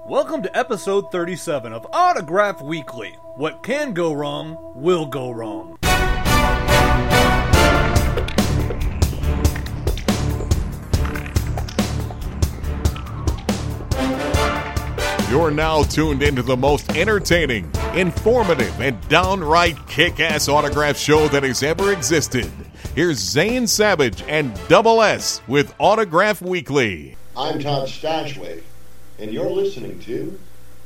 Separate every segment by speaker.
Speaker 1: Welcome to episode 37 of Autograph Weekly. What can go wrong will go wrong.
Speaker 2: You're now tuned into the most entertaining, informative, and downright kick-ass autograph show that has ever existed. Here's Zane Savage and Double S with Autograph Weekly.
Speaker 3: I'm Todd Stashwick, and you're listening to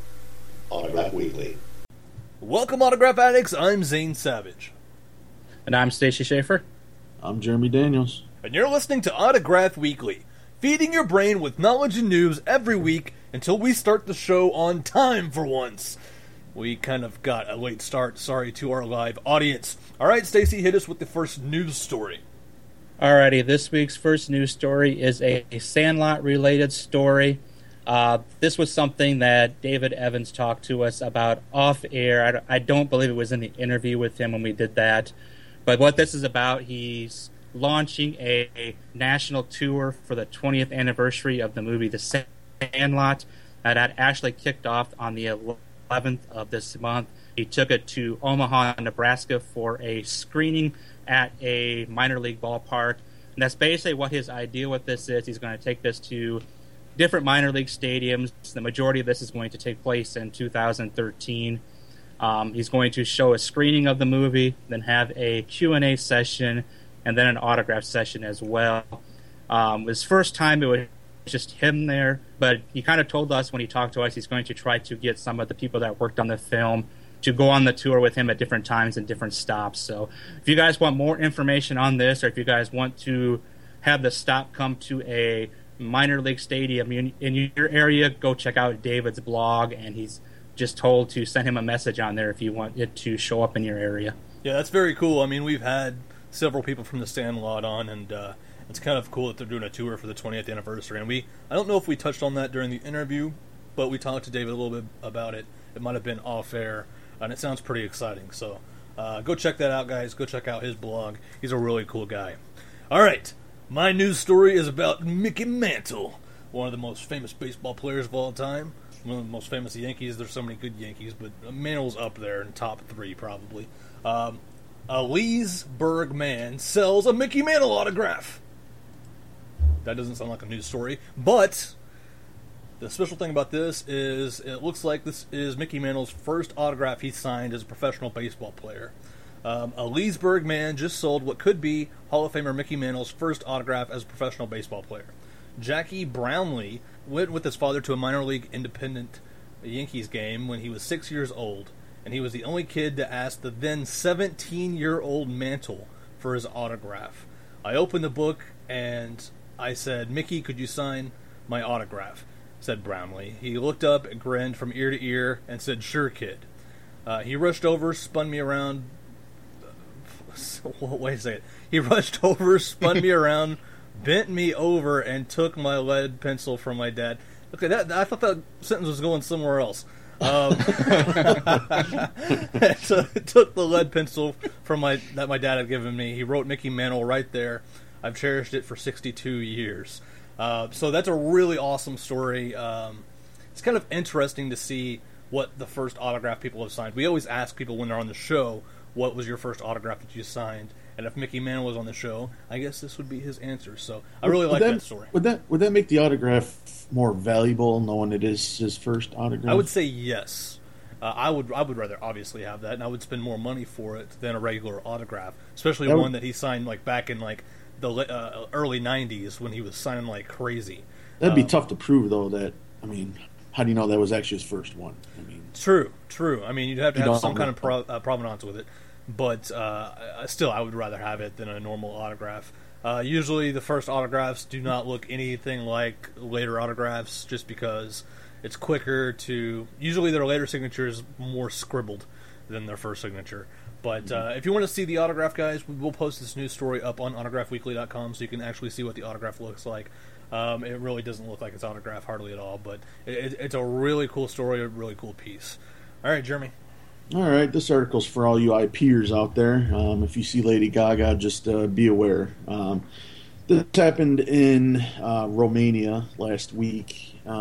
Speaker 3: Autograph Weekly.
Speaker 1: Welcome, Autograph Addicts. I'm Zane Savage.
Speaker 4: And I'm Stacy Schaefer.
Speaker 5: I'm Jeremy Daniels.
Speaker 1: And you're listening to Autograph Weekly, feeding your brain with knowledge and news every week until we start the show on time for once. We kind of got a late start, sorry to our live audience. All right, Stacy, hit us with the first news story.
Speaker 4: Alrighty, this week's first news story is a Sandlot-related story. This was something that David Evans talked to us about off-air. I don't believe it was in the interview with him when we did that. But what this is about, he's launching a national tour for the 20th anniversary of the movie The Sandlot. That actually kicked off on the 11th of this month. He took it to Omaha, Nebraska for a screening at a minor league ballpark. And that's basically what his idea with this is. He's going to take this to different minor league stadiums. The majority of this is going to take place in 2013. He's going to show a screening of the movie, then have a Q&A session, and then an autograph session as well. His first time, it was just him there, but he kind of told us when he talked to us he's going to try to get some of the people that worked on the film to go on the tour with him at different times and different stops. So if you guys want more information on this, or if you guys want to have the stop come to a minor league stadium in your area, go check out David's blog, and he's just told to send him a message on there if you want it to show up in your area.
Speaker 1: Yeah, that's very cool. I mean, we've had several people from the Sandlot on, and it's kind of cool that they're doing a tour for the 20th anniversary. And I don't know if we touched on that during the interview, but we talked to David a little bit about it. It might have been off-air, and it sounds pretty exciting. So go check that out, guys. Go check out his blog. He's a really cool guy. All right, my news story is about Mickey Mantle, one of the most famous baseball players of all time. One of the most famous Yankees. There's so many good Yankees, but Mantle's up there in top three, probably. A Leesburg man sells a Mickey Mantle autograph. That doesn't sound like a news story, but the special thing about this is it looks like this is Mickey Mantle's first autograph he signed as a professional baseball player. A Leesburg man just sold what could be Hall of Famer Mickey Mantle's first autograph as a professional baseball player. Jackie Brownlee went with his father to a minor league independent Yankees game when he was 6 years old, and he was the only kid to ask the then 17-year-old Mantle for his autograph. I opened the book and I said, "Mickey, could you sign my autograph?" said Brownlee. He looked up and grinned from ear to ear and said, "Sure, kid." He rushed over, spun me around. Wait a second. He rushed over, spun me around, bent me over, and took my lead pencil from my dad. Okay, I thought that sentence was going somewhere else. So took the lead pencil that my dad had given me. He wrote Mickey Mantle right there. I've cherished it for 62 years. So that's a really awesome story. It's kind of interesting to see what the first autograph people have signed. We always ask people when they're on the show, what was your first autograph that you signed? And if Mickey Mantle was on the show, I guess this would be his answer. So I really like that story.
Speaker 5: Would that make the autograph more valuable, knowing it is his first autograph?
Speaker 1: I would say yes. I would rather obviously have that, and I would spend more money for it than a regular autograph, especially one that he signed like back in like the early 90s when he was signing like crazy.
Speaker 5: That'd be tough to prove, though. How do you know that was actually his first one?
Speaker 1: True. I mean, you'd have to have some kind of provenance with it. But still, I would rather have it than a normal autograph. Usually the first autographs do not look anything like later autographs just because it's quicker to... Usually their later signature is more scribbled than their first signature. But if you want to see the autograph, guys, we will post this news story up on autographweekly.com so you can actually see what the autograph looks like. It really doesn't look like it's autographed hardly at all, but it's a really cool story, a really cool piece. All right, Jeremy.
Speaker 5: All right, this article's for all you IPers out there. If you see Lady Gaga, just be aware. This happened in Romania last week.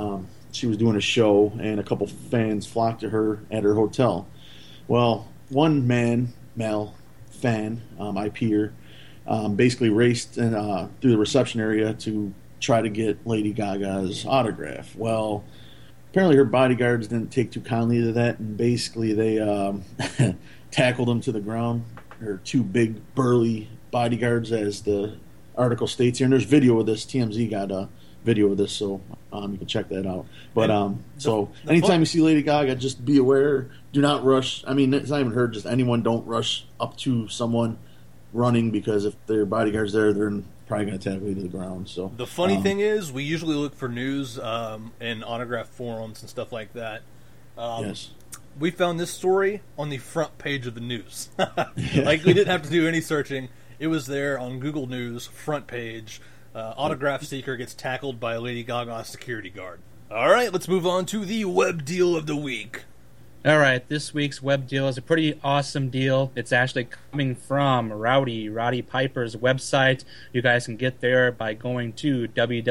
Speaker 5: she was doing a show, and a couple fans flocked to her at her hotel. Well, one male fan, IPer, basically raced through the reception area to try to get Lady Gaga's autograph. Well, apparently her bodyguards didn't take too kindly to that, and basically they tackled him to the ground. Her two big, burly bodyguards, as the article states here. And there's video of this. TMZ got a video of this, so you can check that out. But anytime you see Lady Gaga, just be aware. Do not rush. I mean, it's not even her. Just anyone, don't rush up to someone running, because if their bodyguard's there, they're probably going to tackle you to the ground. So
Speaker 1: the funny thing is, we usually look for news in autograph forums and stuff like that.
Speaker 5: Yes.
Speaker 1: We found this story on the front page of the news. Like, we didn't have to do any searching. It was there on Google News, front page. Autograph seeker gets tackled by a Lady Gaga security guard. All right, let's move on to the web deal of the week.
Speaker 4: All right, this week's web deal is a pretty awesome deal. It's actually coming from Roddy Piper's website. You guys can get there by going to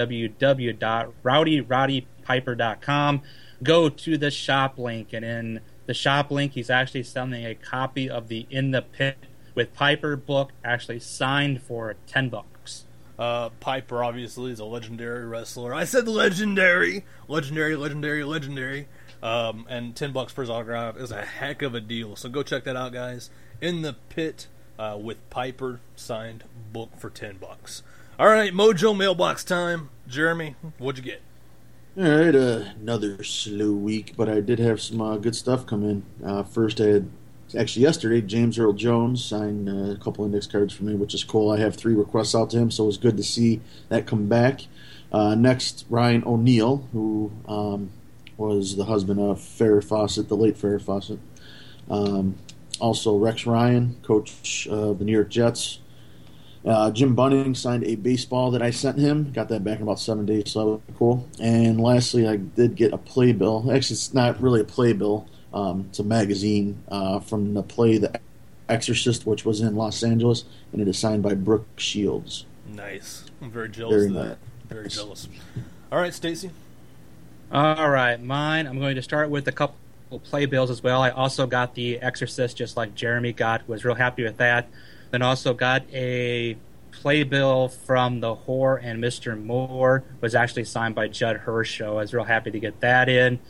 Speaker 4: www.rowdypiper.com. Go to the shop link, and in the shop link, he's actually selling a copy of the In the Pit with Piper book, actually signed for $10.
Speaker 1: Piper obviously is a legendary wrestler. I said legendary. And $10 for his autograph is a heck of a deal. So go check that out, guys. In the Pit with Piper signed book for $10. All right, Mojo mailbox time. Jeremy, what'd you get?
Speaker 5: All right, another slow week, but I did have some good stuff come in. First, I had, actually yesterday, James Earl Jones signed a couple index cards for me, which is cool. I have 3 requests out to him, so it was good to see that come back. Next, Ryan O'Neal, who was the husband of Farrah Fawcett, the late Farrah Fawcett. Also, Rex Ryan, coach of the New York Jets. Jim Bunning signed a baseball that I sent him. Got that back in about 7 days, so that was cool. And lastly, I did get a playbill. Actually, it's not really a playbill. It's a magazine from the play The Exorcist, which was in Los Angeles, and it is signed by Brooke Shields.
Speaker 1: Nice. I'm very jealous of that.
Speaker 5: Nice.
Speaker 1: Very jealous. All right, Stacy.
Speaker 4: All right, mine. I'm going to start with a couple playbills as well. I also got The Exorcist, just like Jeremy got. Was real happy with that. Then also got a playbill from The Whore and Mr. Moore. Was actually signed by Judd Hirsch. I was real happy to get that in.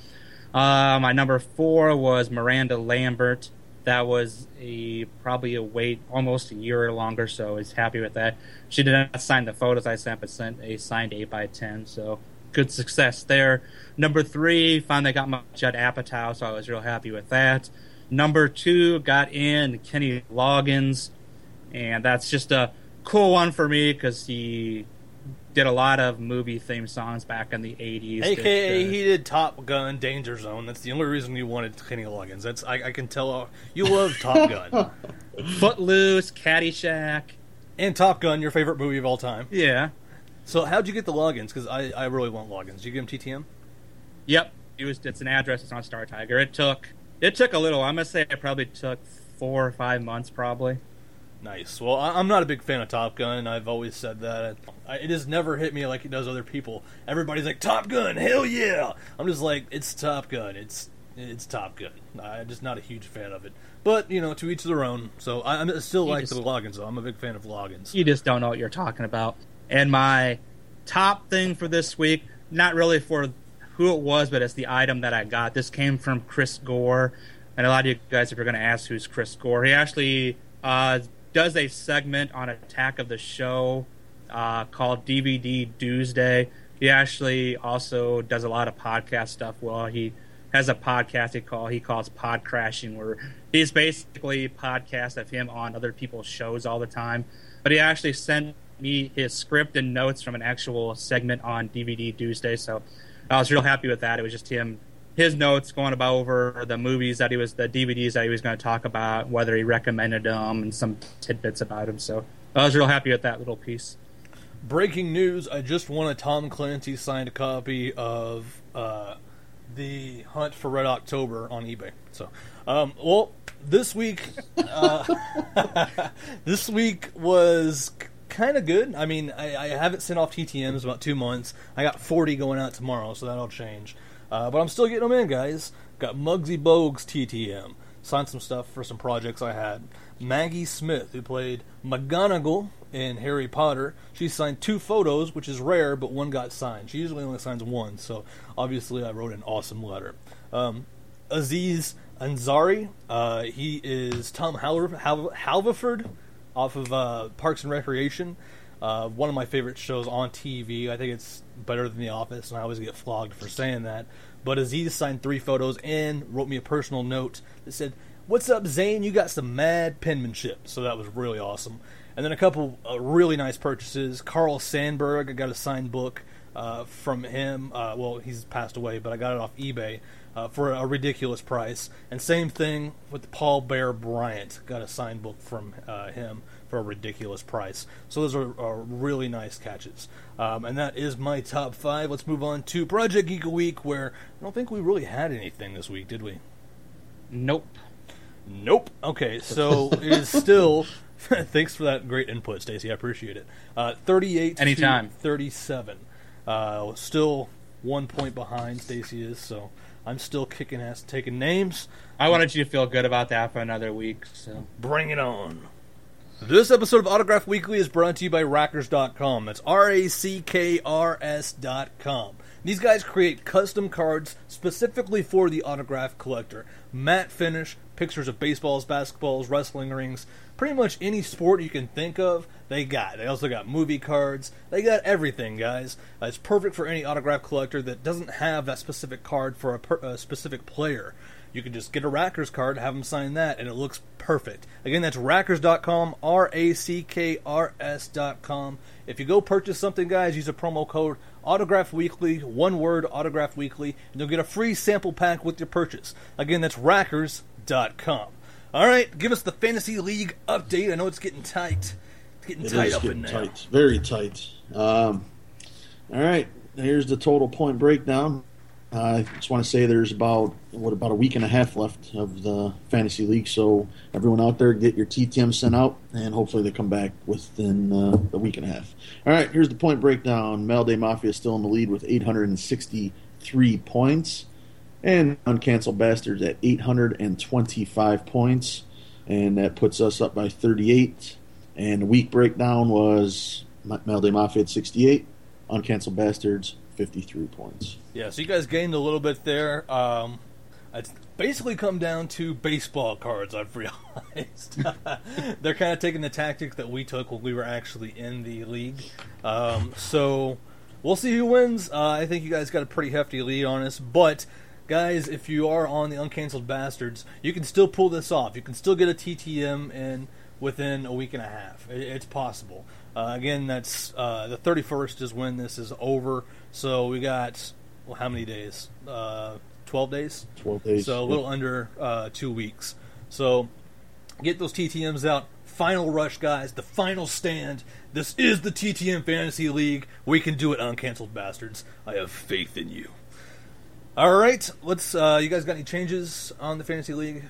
Speaker 4: My number 4 was Miranda Lambert. That was probably a wait almost a year or longer, so I was happy with that. She did not sign the photos I sent, but sent a signed 8x10, so good success there. Number 3, finally got my Judd Apatow, so I was real happy with that. Number 2, got in Kenny Loggins, and that's just a cool one for me because he did a lot of movie theme songs back in the 80s.
Speaker 1: AKA he did Top Gun, Danger Zone. That's the only reason you wanted Kenny Loggins. That's I can tell you love Top Gun.
Speaker 4: Footloose, Caddyshack.
Speaker 1: And Top Gun, your favorite movie of all time.
Speaker 4: Yeah.
Speaker 1: So how'd you get the Loggins? Because I really want Loggins. Did you give him TTM?
Speaker 4: Yep. It's an address. It's on Star Tiger. It took a little. I'm going to say it probably took 4 or 5 months probably.
Speaker 1: Nice. Well, I'm not a big fan of Top Gun. I've always said that. It has never hit me like it does other people. Everybody's like, Top Gun, hell yeah! I'm just like, it's Top Gun. It's Top Gun. I'm just not a huge fan of it. But, to each their own. So I still like the Loggins, though. I'm a big fan of Loggins.
Speaker 4: You just don't know what you're talking about. And my top thing for this week, not really for who it was, but it's the item that I got. This came from Chris Gore. And a lot of you guys, if you're going to ask who's Chris Gore, he actually does a segment on Attack of the Show called DVD Doomsday. He actually also does a lot of podcast stuff. Well, he has a podcast he calls Pod Crashing, where he's basically podcast of him on other people's shows all the time. But he actually sent me his script and notes from an actual segment on DVD Doomsday, so I was real happy with that. It was just his notes going about over the movies the DVDs that he was going to talk about, whether he recommended them, and some tidbits about them. So I was real happy with that little piece.
Speaker 1: Breaking news, I just won a Tom Clancy signed copy of The Hunt for Red October on eBay. So, this week was kind of good. I mean, I haven't sent off TTMs about 2 months. I got 40 going out tomorrow, so that'll change. But I'm still getting them in, guys. Got Muggsy Bogues TTM. Signed some stuff for some projects I had. Maggie Smith, who played McGonagall in Harry Potter, she signed 2 photos, which is rare, but 1 got signed. She usually only signs 1, so obviously I wrote an awesome letter. Aziz Ansari, he is Tom Halverford off of Parks and Recreation. One of my favorite shows on TV. I think it's better than The Office, and I always get flogged for saying that. But Aziz signed 3 photos and wrote me a personal note that said, "What's up, Zane? You got some mad penmanship." So that was really awesome. And then a couple really nice purchases. Carl Sandburg, I got a signed book from him. Well, he's passed away, but I got it off eBay for a ridiculous price. And same thing with Paul Bear Bryant. Got a signed book from him for a ridiculous price. So those are really nice catches. And that is my top 5. Let's move on to Project Geek a Week, where I don't think we really had anything this week, did we?
Speaker 4: Nope.
Speaker 1: Okay, so it is still... Thanks for that great input, Stacey. I appreciate it. 38
Speaker 4: Anytime.
Speaker 1: to 37. Still 1 point behind Stacey is, so I'm still kicking ass, taking names.
Speaker 4: I wanted you to feel good about that for another week. So
Speaker 1: Bring it on. This episode of Autograph Weekly is brought to you by Rackers.com. That's RACKRS.com. These guys create custom cards specifically for the autograph collector. Matte finish, pictures of baseballs, basketballs, wrestling rings, pretty much any sport you can think of, they got. They also got movie cards. They got everything, guys. It's perfect for any autograph collector that doesn't have that specific card for a specific player. You can just get a Rackers card, have them sign that, and it looks perfect. Again, that's Rackers.com, RACKRS.com. If you go purchase something, guys, use a promo code Autograph Weekly, one word, Autograph Weekly, and you'll get a free sample pack with your purchase. Again, that's Rackers.com. All right, give us the Fantasy League update. I know it's getting tight. It's getting tight up in there.
Speaker 5: Tight, very tight. All right, here's the total point breakdown. I just want to say there's about a week and a half left of the Fantasy League, so everyone out there, get your TTM sent out, and hopefully they come back within a week and a half. All right, here's the point breakdown. Mel Day Mafia is still in the lead with 863 points, and Uncanceled Bastards at 825 points, and that puts us up by 38. And the week breakdown was Mel Day Mafia at 68, Uncanceled Bastards 53 points.
Speaker 1: Yeah, so you guys gained a little bit there. It's basically come down to baseball cards, I've realized. They're kind of taking the tactic that we took when we were actually in the league. So we'll see who wins. I think you guys got a pretty hefty lead on us. But, guys, if you are on the Uncanceled Bastards, you can still pull this off. You can still get a TTM in within a week and a half. It's possible. Again, that's the 31st is when this is over. So we got, well, how many days? 12 days?
Speaker 5: 12 days.
Speaker 1: So a little under 2 weeks. So get those TTMs out. Final rush, guys. The final stand. This is the TTM Fantasy League. We can do it, Uncanceled Bastards. I have faith in you. All right. Let's. You guys got any changes on the Fantasy League?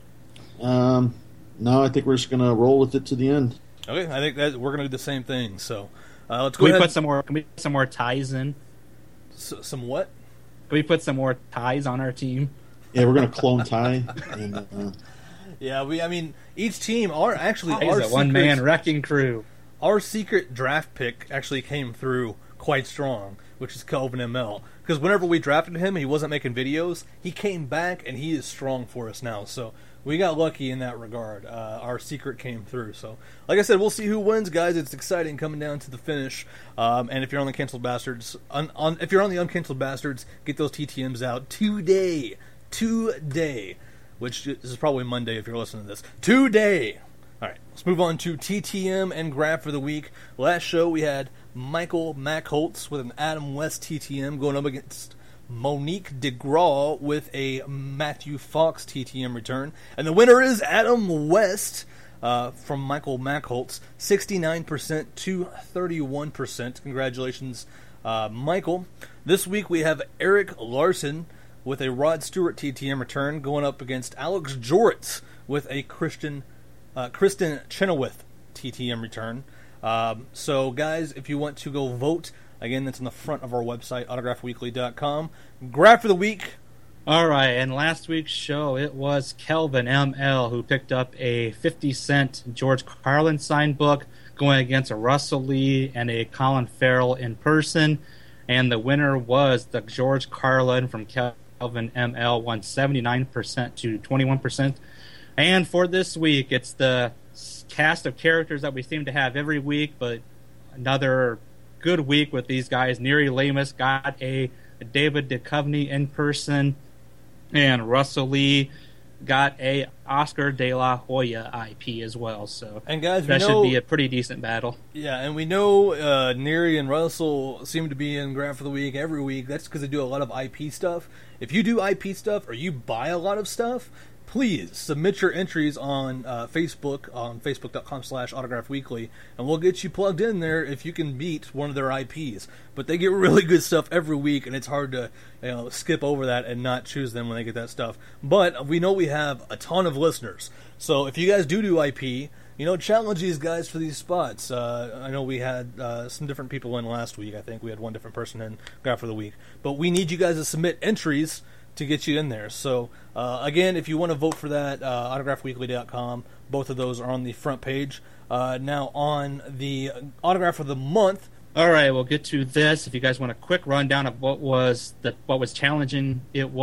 Speaker 5: No, I think we're just going to roll with it to the end.
Speaker 1: Okay, I think that we're going to do the same thing. So let's
Speaker 4: Can
Speaker 1: go
Speaker 4: we
Speaker 1: ahead.
Speaker 4: put some more ties in?
Speaker 1: Some what?
Speaker 4: Can we put some more ties on our team?
Speaker 5: Yeah, we're going to clone Ty. And,
Speaker 1: Yeah, I mean, each team are actually
Speaker 4: He's a one-man wrecking crew.
Speaker 1: Our secret draft pick actually came through quite strong, which is Kelvin ML. Because whenever we drafted him, he wasn't making videos. He came back, and he is strong for us now. So we got lucky in that regard. Our secret came through. So, like I said, we'll see who wins, guys. It's exciting coming down to the finish. And if you're on the Uncanceled Bastards, if you're on the Uncanceled Bastards, get those TTMs out today. Which this is probably Monday if you're listening to this. Today! Alright, let's move on to TTM and Grab for the week. Last show we had Michael Mackholtz with an Adam West TTM going up against Monique DeGraw with a Matthew Fox TTM return. And the winner is Adam West from Michael Mackholtz, 69% to 31%. Congratulations, Michael. This week we have Eric Larson with a Rod Stewart TTM return going up against Alex Joritz with a Kristen Chenoweth TTM return. So, guys, if you want to go vote Again, that's on the front of our website, autographweekly.com. Graph for the week.
Speaker 4: All right, and last week's show, it was Kelvin ML who picked up a 50-cent George Carlin signed book going against a Russell Lee and a Colin Farrell in person. And the winner was the George Carlin from Kelvin ML, won 79% to 21%. And for this week, it's the cast of characters that we seem to have every week, but another good week with these guys. Neri Lamus got a David Duchovny in person, and Russell Lee got a Oscar de la Hoya IP as well. So,
Speaker 1: and guys,
Speaker 4: that should be a pretty decent battle.
Speaker 1: Yeah, and we know Neri and Russell seem to be in Graph of the Week every week. That's because they do a lot of IP stuff. If you do IP stuff or you buy a lot of stuff, please submit your entries on Facebook, on facebook.com/autographweekly, and we'll get you plugged in there if you can beat one of their IPs. But they get really good stuff every week, and it's hard to skip over that and not choose them when they get that stuff. But we know we have a ton of listeners, so if you guys do IP, challenge these guys for these spots. I know we had some different people in last week. I think we had one different person in Graph of the Week. But we need you guys to submit entries to get you in there. So, again, if you want to vote for that, autographweekly.com. Both of those are on the front page. Now, on the Autograph of the Month.
Speaker 4: All right, we'll get to this. If you guys want a quick rundown of what was challenging,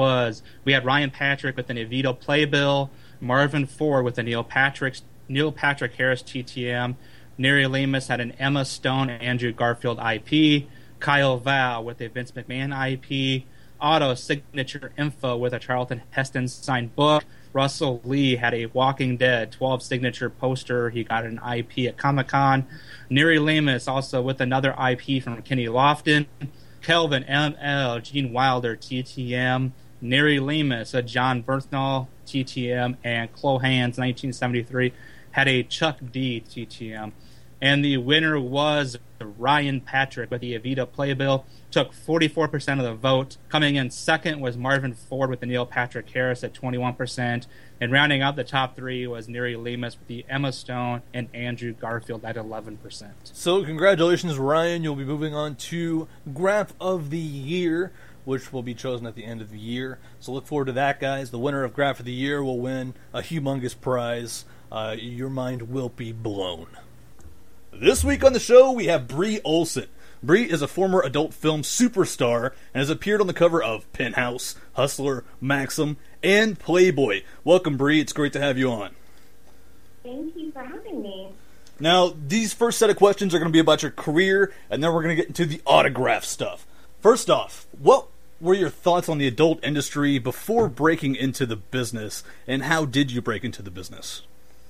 Speaker 4: we had Ryan Patrick with an Evito Playbill, Marvin Ford with a Neil Patrick Harris TTM, Neri Lamus had an Emma Stone Andrew Garfield IP, Kyle Val with a Vince McMahon IP, Auto Signature Info with a Charlton Heston signed book. Russell Lee had a Walking Dead 12 signature poster. He got an IP at Comic-Con. Neri Lamus also with another IP from Kenny Lofton. Kelvin ML, Gene Wilder TTM. Neri Lamus, a John Bernthal TTM. And Chloe Hands 1973 had a Chuck D TTM. And the winner was Ryan Patrick with the Evita Playbill. Took 44% of the vote. Coming in second was Marvin Ford with the Neil Patrick Harris at 21%. And rounding out the top three was Neri Lamus with the Emma Stone and Andrew Garfield at 11%.
Speaker 1: So congratulations, Ryan. You'll be moving on to Graph of the Year, which will be chosen at the end of the year. So look forward to that, guys. The winner of Graph of the Year will win a humongous prize. Your mind will be blown. This week on the show, we have Bree Olson. Bree is a former adult film superstar and has appeared on the cover of Penthouse, Hustler, Maxim, and Playboy. Welcome, Bree. It's great to have you on.
Speaker 6: Thank you for having me.
Speaker 1: Now, these first set of questions are going to be about your career, and then we're going to get into the autograph stuff. First off, what were your thoughts on the adult industry before breaking into the business, and how did you break into the business?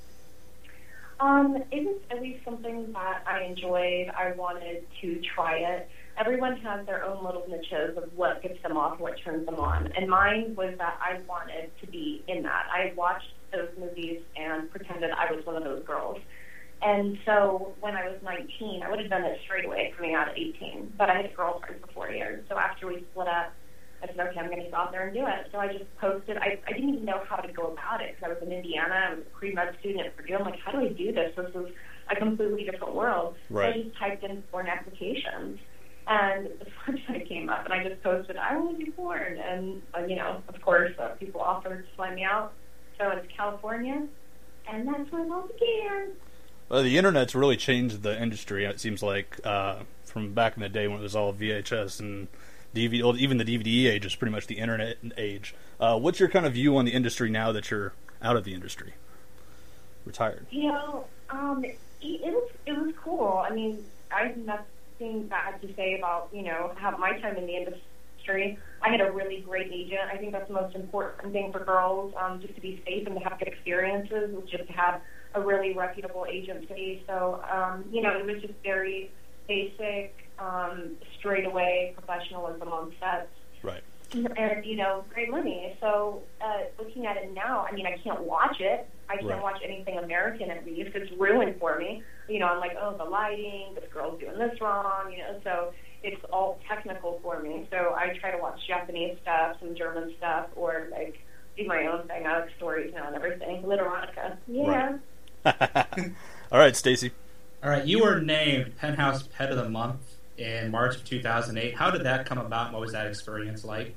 Speaker 6: It was at least something that I enjoyed. I wanted to try it. Everyone has their own little niches of what gets them off, what turns them on. And mine was that I wanted to be in that. I watched those movies and pretended I was one of those girls. And so when I was 19, I would have done it straight away coming out at 18. But I had a girlfriend for 4 years. So after we split up, I said, okay, I'm going to go out there and do it. So I just posted. I didn't even know how to go about it because I was in Indiana. I was a pre-med student at Purdue. I'm like, how do I do this? This is a completely different world.
Speaker 1: Right.
Speaker 6: So I just typed in porn applications. And the website came up, and I just posted, I want to do porn. And, of course, people offered to fly me out. So it's California, and that's where it all began.
Speaker 1: Well, the internet's really changed the industry, it seems like, from back in the day when it was all VHS and DVD. Even the DVD age is pretty much the internet age. What's your kind of view on the industry now that you're out of the industry? Retired.
Speaker 6: It was cool. I mean, I have nothing bad to say about, have my time in the industry. I had a really great agent. I think that's the most important thing for girls, just to be safe and to have good experiences, was just to have a really reputable agency. So, it was just very basic, straight away professionalism on sets.
Speaker 1: Right.
Speaker 6: And, great money. So, looking at it now, I mean, I can't watch it. I can't watch anything American at least. It's ruined for me. I'm like, oh, the lighting, this girl's doing this wrong, so it's all technical for me. So I try to watch Japanese stuff, some German stuff, or, do my own thing. I like stories now and everything. Literotica. Yeah.
Speaker 1: Right. All right, Stacy.
Speaker 4: All right, you were named Penthouse Pet of the Month in March of 2008. How did that come about, and what was that experience like?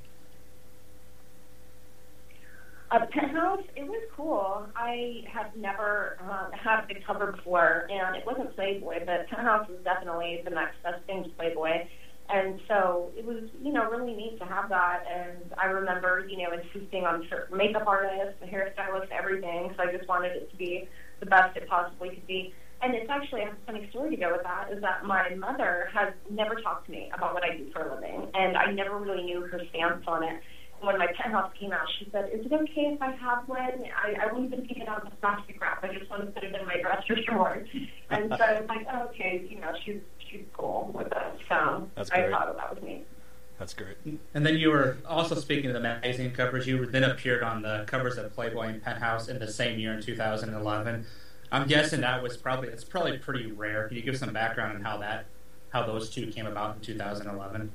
Speaker 6: Penthouse, it was cool. I have never had the cover before, and it wasn't Playboy, but Penthouse was definitely the next best thing to Playboy. And so it was, really neat to have that. And I remember, insisting on certain makeup artists, the hairstylist, everything. So I just wanted it to be the best it possibly could be. And it's actually a funny story to go with that, is that my mother has never talked to me about what I do for a living. And I never really knew her stance on it. When my Penthouse came out, she said, "Is it okay if I have one? I won't even take it out of the plastic wrap. I just want to put it in my dresser drawer." And so I was like, oh, okay, she's cool with it. So
Speaker 1: That's
Speaker 6: I
Speaker 1: great.
Speaker 6: thought that was neat.
Speaker 1: That's great.
Speaker 4: And then you were also, speaking of the magazine covers, you then appeared on the covers of Playboy and Penthouse in the same year in 2011. I'm guessing it's probably pretty rare. Can you give some background on how those two came about in 2011?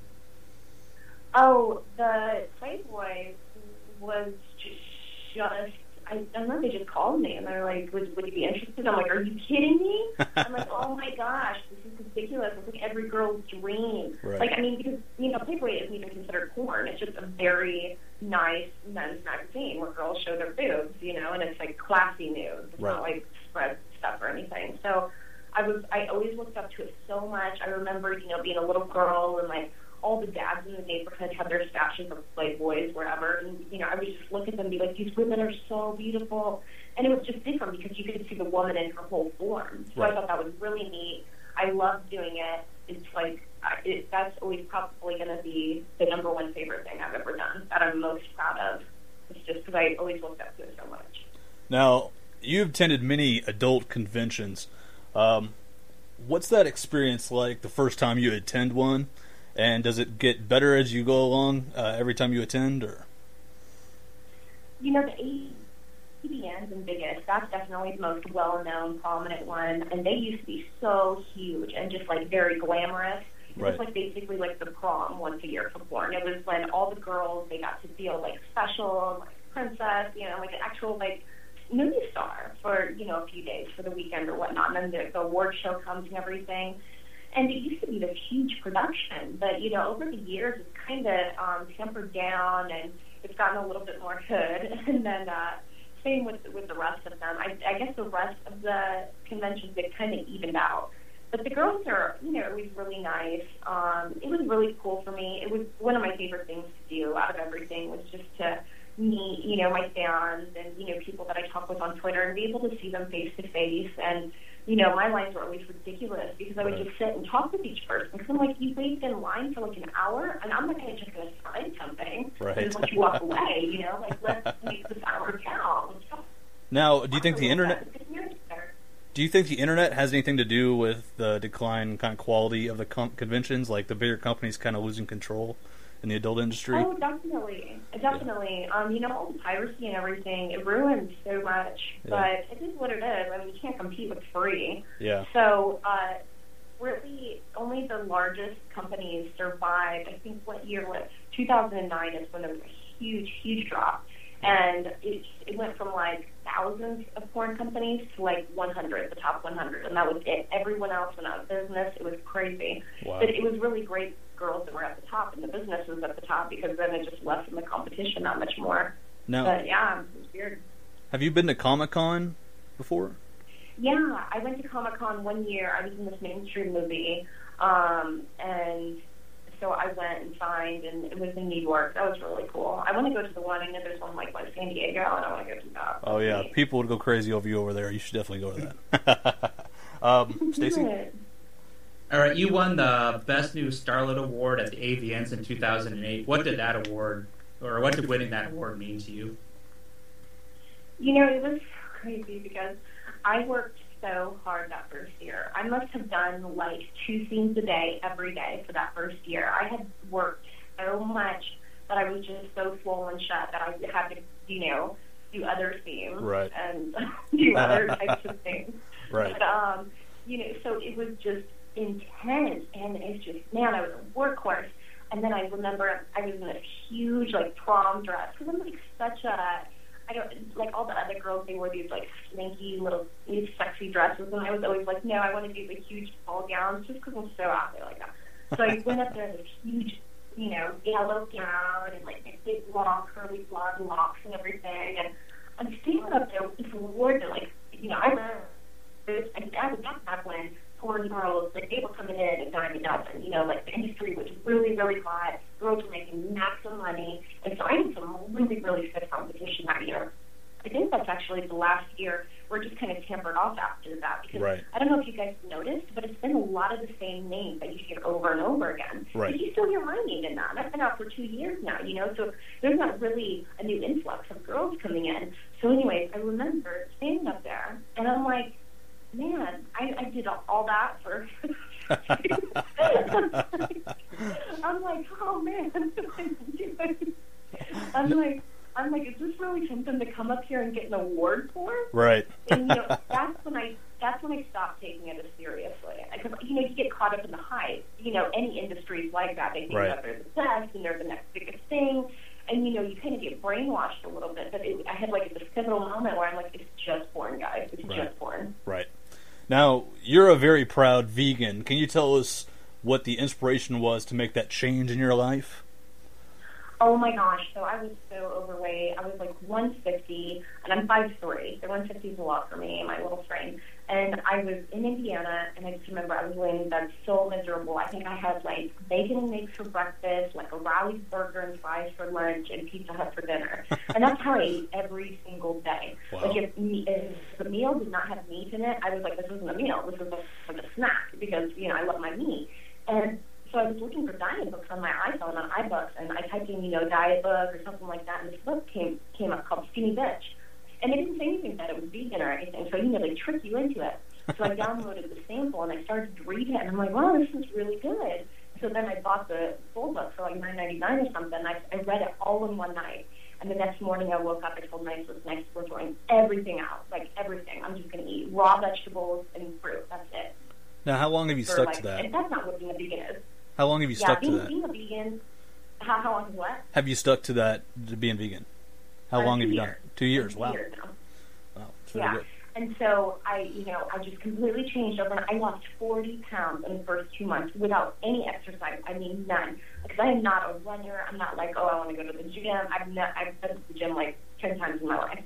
Speaker 6: Oh, the Playboy was just I don't know, they just called me and they're like, would you be interested? I'm like, are you kidding me? I'm like, oh my gosh, this is ridiculous. It's like every girl's dream.
Speaker 1: Right.
Speaker 6: Like, I mean, because, Playboy isn't even considered porn. It's just a very nice men's magazine where girls show their boobs, and it's like classy nude. It's not like spread stuff or anything. So I always looked up to it so much. I remember, being a little girl and like, all the dads in the neighborhood had their stashes of Playboys wherever, and I would just look at them and be like, these women are so beautiful, and it was just different because you could see the woman in her whole form. So I thought that was really neat. I loved doing it. It's like that's always probably going to be the number one favorite thing I've ever done that I'm most proud of. It's just because I always looked up to it so much.
Speaker 1: Now, you've attended many adult conventions. What's that experience like the first time you attend one? And does it get better as you go along every time you attend? Or
Speaker 6: the AVNs in Vegas, that's definitely the most well-known, prominent one. And they used to be so huge and just, like, very glamorous. It was, like, basically like the prom once a year for porn. It was when all the girls, they got to feel, like, special, like princess, like an actual, like, movie star for, a few days for the weekend or whatnot. And then the award show comes and everything. And it used to be this huge production, but, over the years, it's kind of tempered down, and it's gotten a little bit more good. And then same with the rest of them. I guess the rest of the conventions, they kind of evened out. But the girls are, always really nice. It was really cool for me. It was one of my favorite things to do out of everything was just to meet, my fans and, people that I talk with on Twitter and be able to see them face to face. And, my lines were always ridiculous because I would just sit and talk with each person. Because I'm like, you waited in line for like an hour, and I'm not just going to sign something. Just let you walk away, let's make this hour count.
Speaker 1: now, do you think the internet has anything to do with the decline kind of quality of the conventions, like the bigger companies kind of losing control in the adult industry?
Speaker 6: Oh, definitely. All the piracy and everything, it ruins so much.
Speaker 1: Yeah.
Speaker 6: But it is what it is. I mean, you can't compete with free.
Speaker 1: Yeah.
Speaker 6: So, really, only the largest companies survived. I think what year was 2009 is when there was a huge, huge drop. And it went from, like, thousands of porn companies to, like, 100, the top 100. And that was it. Everyone else went out of business. It was crazy.
Speaker 1: Wow.
Speaker 6: But it was really great girls that were at the top and the businesses at the top because then it just lessened the competition that much more.
Speaker 1: Now,
Speaker 6: but, yeah, it was weird.
Speaker 1: have you been to Comic-Con before?
Speaker 6: Yeah, I went to Comic-Con one year. I was in this mainstream movie. And so I went and signed, and it was in New York. That was really cool. I want to go to the one. I know there's one like San Diego, and I want to go to that.
Speaker 1: Oh, yeah. People would go crazy over you over there. You should definitely go to that. Stacey?
Speaker 4: All right, you won the Best New Starlet Award at the AVNs in 2008. What did that award, or what did winning that award mean to you?
Speaker 6: It was crazy because I worked so hard that first year. I must have done like 2 scenes a day every day for that first year. I had worked so much that I was just so swollen shut that I had to, do other scenes and do other types of things.
Speaker 1: Right.
Speaker 6: But, so it was just intense, and it's just, man, I was a workhorse. And then I remember I was in a huge, like, prom dress, because I'm, like, such a, I don't, like, all the other girls, they wore these, like, slinky little, these sexy dresses, and I was always like, no, I want to do the huge ball gowns, just because I'm so out there like that. So I went up there in this huge, yellow gown and like big long curly blonde locks and everything, and I'm standing up there with this award that, like, I remember I was back when foreign girls, like, they were coming in a dime a dozen. Like, the industry was really, really hot. Girls were making maximum money. And so I had some really, really stiff competition that year. I think that's actually the last year we're just kind of tampered off after that. Because
Speaker 1: right.
Speaker 6: I don't know if you guys noticed, but it's been a lot of the same names that you hear over and over again.
Speaker 1: Right.
Speaker 6: But you still hear my name in that. I've been out for 2 years now, so there's not really a new influx of girls coming in. So anyways, I remember standing up there, and I'm like, man, I did all that for... I'm like, oh, man. I'm like, is this really something to come up here and get an award for?
Speaker 1: Right.
Speaker 6: And that's when I stopped taking it as seriously. Because you get caught up in the hype. Any industry is like that. They think
Speaker 1: right.
Speaker 6: that they're the best and they're the next biggest thing. And you kind of get brainwashed a little bit. But I had like this pivotal moment where I'm like, it's just porn, guys. It's
Speaker 1: right.
Speaker 6: just porn.
Speaker 1: Right. Now, you're a very proud vegan. Can you tell us what the inspiration was to make that change in your life?
Speaker 6: Oh my gosh, so I was so overweight. I was like 150, and I'm 5'3", so 150 is a lot for me, my little frame. And I was in Indiana, and I just remember I was laying in bed so miserable. I think I had like bacon and eggs for breakfast, like a Rally's burger and fries for lunch, and Pizza Hut for dinner. And that's how I ate every single day.
Speaker 1: Wow.
Speaker 6: Like if the meal did not have meat in it, I was like, this isn't a meal. This is like a snack because, I love my meat. And so I was looking for diet books on my iPhone, on iBooks, and I typed in, diet book or something like that, and this book came up called Skinny Bitch. And it didn't say anything that it was vegan or anything, so they trick you into it. So I downloaded the sample, and I started to read it, and I'm like, wow, this is really good. So then I bought the full book for like $9.99 or something. I read it all in one night. And the next morning I woke up, I told my assistant, we're throwing everything out, like everything. I'm just going to eat raw vegetables and fruit. That's it.
Speaker 1: Now, how long have you stuck to that?
Speaker 6: And that's not what being a vegan is.
Speaker 1: How long have you stuck to that?
Speaker 6: Being a vegan, how long is what?
Speaker 1: Have you stuck to that, to being vegan? How long have you done it? 2 years, wow.
Speaker 6: 2 years now.
Speaker 1: Wow, that's very good.
Speaker 6: And so I just completely changed over. I lost 40 pounds in the first 2 months without any exercise. I mean, none. Because I am not a runner. I'm not like, I want to go to the gym. I've been to the gym like 10 times in my life.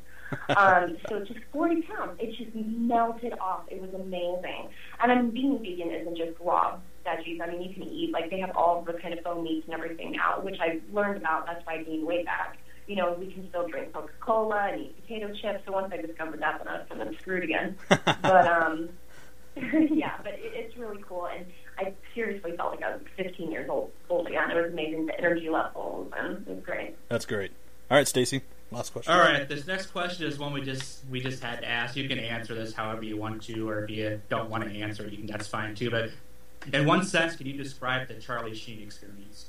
Speaker 6: So just 40 pounds. It just melted off. It was amazing. And being vegan isn't just raw veggies. I mean, you can eat, like, they have all the kind of faux meats and everything now, which I learned about. That's why I gained weight back. We can still drink Coca-Cola and eat potato chips. So once I discovered that, then I was kind of screwed again. But, yeah, but it's really cool. And I seriously felt like I was 15 years old again. It was amazing, the energy levels, and it was great.
Speaker 1: That's great. All right, Stacy, last question.
Speaker 4: All right, this next question is one we just had to ask. You can answer this however you want to, or if you don't want to answer, that's fine too. But in one sense, can you describe the Charlie Sheen experience?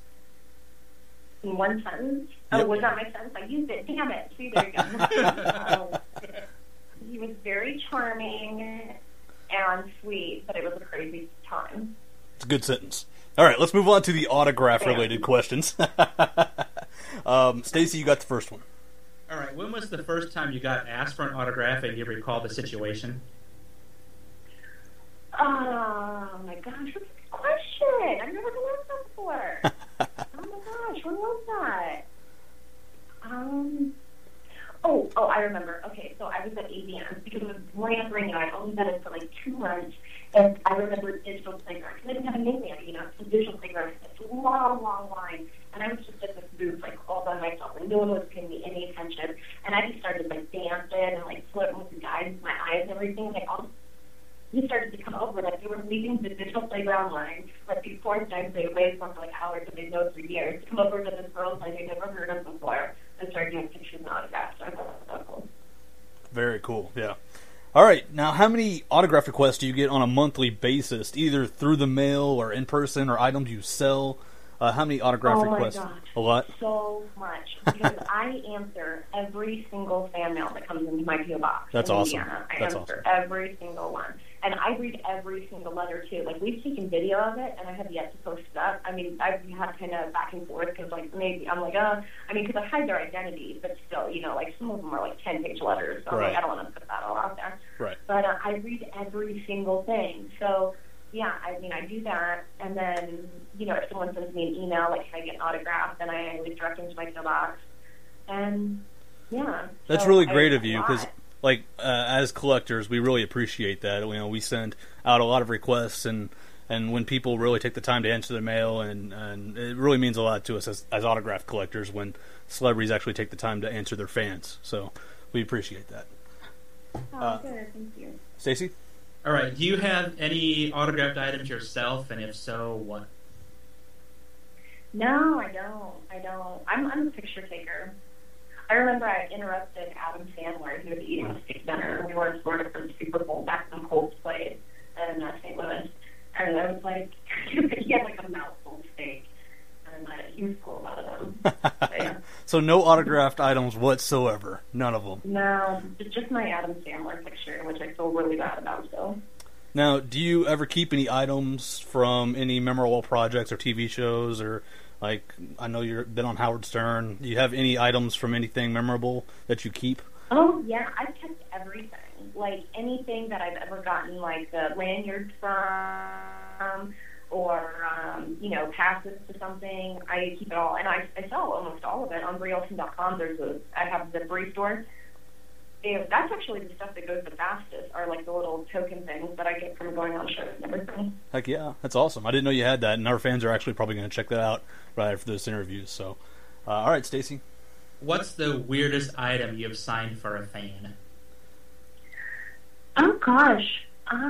Speaker 6: In one sentence?
Speaker 1: Yep.
Speaker 6: Oh, was that my sentence? I used it. Damn it. See, there you go. He was very charming and sweet, but it was a crazy time.
Speaker 1: It's a good sentence. All right, let's move on to the autograph-related questions. Stacy, you got the first one.
Speaker 4: All right, when was the first time you got asked for an autograph and you recall the situation?
Speaker 6: Oh, my gosh, what's this question? I've never been asked that before. Oh, my gosh, when was that? Oh, I remember. Okay, so I was at AVN because it was brand new. I'd only been in for like 2 months, and I remember digital playground. I didn't have a name yet, it's a digital playground. It's a long, long line, and I was just at this booth, like, all by myself, and no one was paying me any attention. And I just started, like, dancing and, like, flirting with the guys with my eyes and everything. Like, he started to come over, like, they were leaving the digital playground line, like, these four times they waited for like hours, and they'd known for years, to come over to this girl's like they'd never heard of before, and started doing pictures and autographs. So I thought that was so cool.
Speaker 1: Very cool, yeah. All right, now how many autograph requests do you get on a monthly basis, either through the mail or in person, or items you sell? How many autograph requests?
Speaker 6: Oh my gosh,
Speaker 1: a lot?
Speaker 6: So much, because I answer every single fan mail that comes into my PO box.
Speaker 1: That's
Speaker 6: in
Speaker 1: awesome.
Speaker 6: Indiana. I
Speaker 1: That's
Speaker 6: answer
Speaker 1: awesome.
Speaker 6: every single one. And I read every single letter, too. Like, we've taken video of it, and I have yet to post it up. I mean, I've had kind of back and forth, because, like, maybe I'm like, because I hide their identity, but still, like, some of them are, like, 10-page letters, so
Speaker 1: right.
Speaker 6: I'm like, I don't want to put that all out there.
Speaker 1: Right.
Speaker 6: But I read every single thing. So, yeah, I mean, I do that, and then, you know, if someone sends me an email, like, can I get an autograph, then I always direct them to my mailbox, and, yeah.
Speaker 1: That's
Speaker 6: so
Speaker 1: really great of you, because, like, as collectors, we really appreciate that. You know, we send out a lot of requests, and when people really take the time to answer their mail, and it really means a lot to us as autograph collectors when celebrities actually take the time to answer their fans. So we appreciate that.
Speaker 6: Oh, good, thank you.
Speaker 1: Stacy?
Speaker 7: All right. Do you have any autographed items yourself, and if so, what?
Speaker 6: No, I don't. I'm a picture taker. I remember I interrupted Adam Sandler, who was eating a steak dinner. We were in Florida for the Super Bowl back when Colts played in St. Louis. And I was like, he had like a mouthful of steak. And he was cool about them. So, yeah.
Speaker 1: So no autographed items whatsoever? None of them?
Speaker 6: No, it's just my Adam Sandler picture, which I feel really bad about, so.
Speaker 1: Now, do you ever keep any items from any memorable projects or TV shows, or, like, I know you've been on Howard Stern. Do you have any items from anything memorable that you keep?
Speaker 6: Oh, yeah, I've kept everything. Like, anything that I've ever gotten, like, lanyards from, or, you know, passes to something, I keep it all. And I sell almost all of it on BrieOlson.com. I have the Brie store. And that's actually the stuff that goes the fastest, are like the little token things that I get from going on shows and everything.
Speaker 1: Heck yeah, that's awesome. I didn't know you had that, and our fans are actually probably going to check that out right after this interview. So, all right, Stacy.
Speaker 7: What's the weirdest item you've signed for a fan?
Speaker 6: Oh, gosh.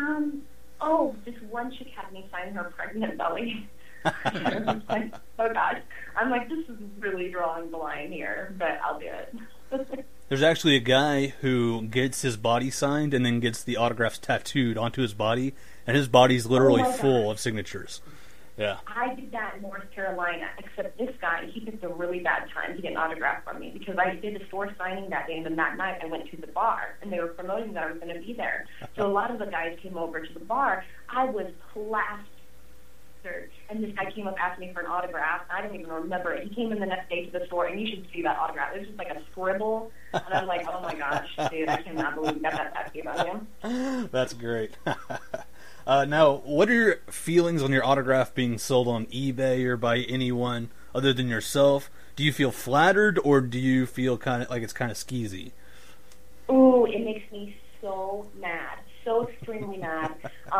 Speaker 6: This one chick had me sign her pregnant belly. I was like, oh, gosh. I'm like, this is really drawing the line here, but I'll do it.
Speaker 1: There's actually a guy who gets his body signed and then gets the autographs tattooed onto his body, and his body's literally full of signatures. Yeah.
Speaker 6: I did that in North Carolina, except this guy, he picked a really bad time to get an autograph from me, because I did a store signing that day, and then that night I went to the bar, and they were promoting that I was going to be there. So a lot of the guys came over to the bar. I was plastered, and this guy came up asking me for an autograph. I don't even remember it. He came in the next day to the store, and you should see that autograph. It was just like a scribble, and I was like, oh my gosh, dude, I cannot believe you got that tattoo about him.
Speaker 1: That's great. Now, what are your feelings on your autograph being sold on eBay or by anyone other than yourself? Do you feel flattered, or do you feel kind of like it's kind of skeezy?
Speaker 6: Ooh, it makes me so mad, so extremely mad.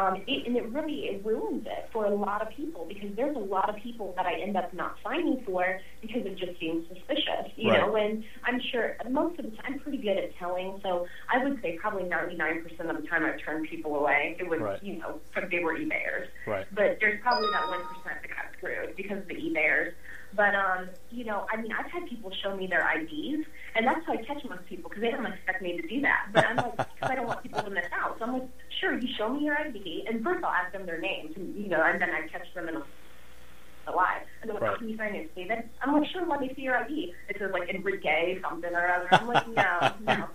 Speaker 6: It ruins it for a lot of people, because there's a lot of people that I end up not signing for because it just seems suspicious, you know, and I'm sure most of the time I'm pretty good at telling, so I would say probably 99% of the time I've turned people away. It was, you know, because they were eBayers.
Speaker 1: Right.
Speaker 6: But there's probably that 1% that got screwed because of the eBayers. But, you know, I mean, I've had people show me their IDs, and that's how I catch most people, because they don't expect me to do that. But I'm like, because I don't want people to miss out. So I'm like, sure, you show me your ID, and first I'll ask them their names, and, you know, and then I catch them in a live. And they're like, oh, can you sign it, David? I'm like, sure, let me see your ID. It says, like, Enrique something or other. I'm like, no.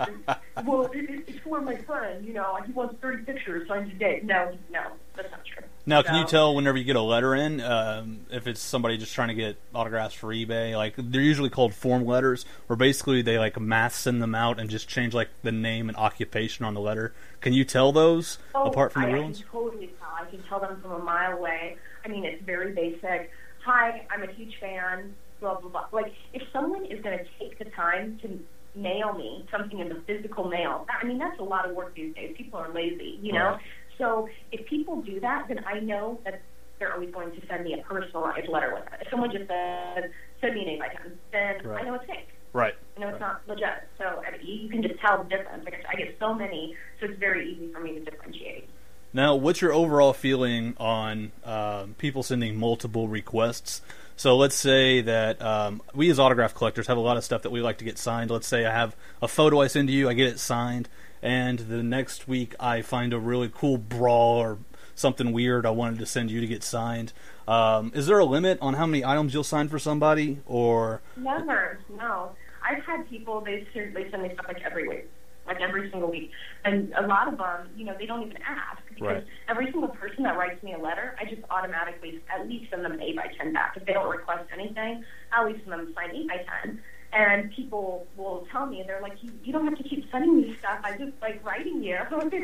Speaker 6: Well, it's for my friend, you know, he wants 30 pictures signed today. No, that's not true.
Speaker 1: Now, can you tell whenever you get a letter in, if it's somebody just trying to get autographs for eBay? Like, they're usually called form letters, where basically they, like, mass send them out and just change, like, the name and occupation on the letter. Can you tell those apart from the real ones?
Speaker 6: I can totally tell. I can tell them from a mile away. I mean, it's very basic. Hi, I'm a huge fan, blah, blah, blah. Like, if someone is going to take the time to mail me something in the physical mail, I mean, that's a lot of work these days. People are lazy, you know? So if people do that, then I know that they're always going to send me a personalized letter with it. If someone just says, send me an 8 by 10, then I know it's fake.
Speaker 1: Right.
Speaker 6: I know it's not legit. So I mean, you can just tell the difference. Like, I get so many, so it's very easy for me to differentiate.
Speaker 1: Now, what's your overall feeling on people sending multiple requests? So let's say that we as autograph collectors have a lot of stuff that we like to get signed. Let's say I have a photo I send to you, I get it signed, and the next week I find a really cool bra or something weird I wanted to send you to get signed. Is there a limit on how many items you'll sign for somebody? Or
Speaker 6: Never, no. I've had people, they send me stuff like every week. Like every single week. And a lot of them, you know, they don't even ask. Because every single person that writes me a letter, I just automatically at least send them an 8 by 10 back. If they don't request anything, I'll at least send them a signed 8 by 10. And people will tell me, they're like, you don't have to keep sending me stuff. I just like writing you.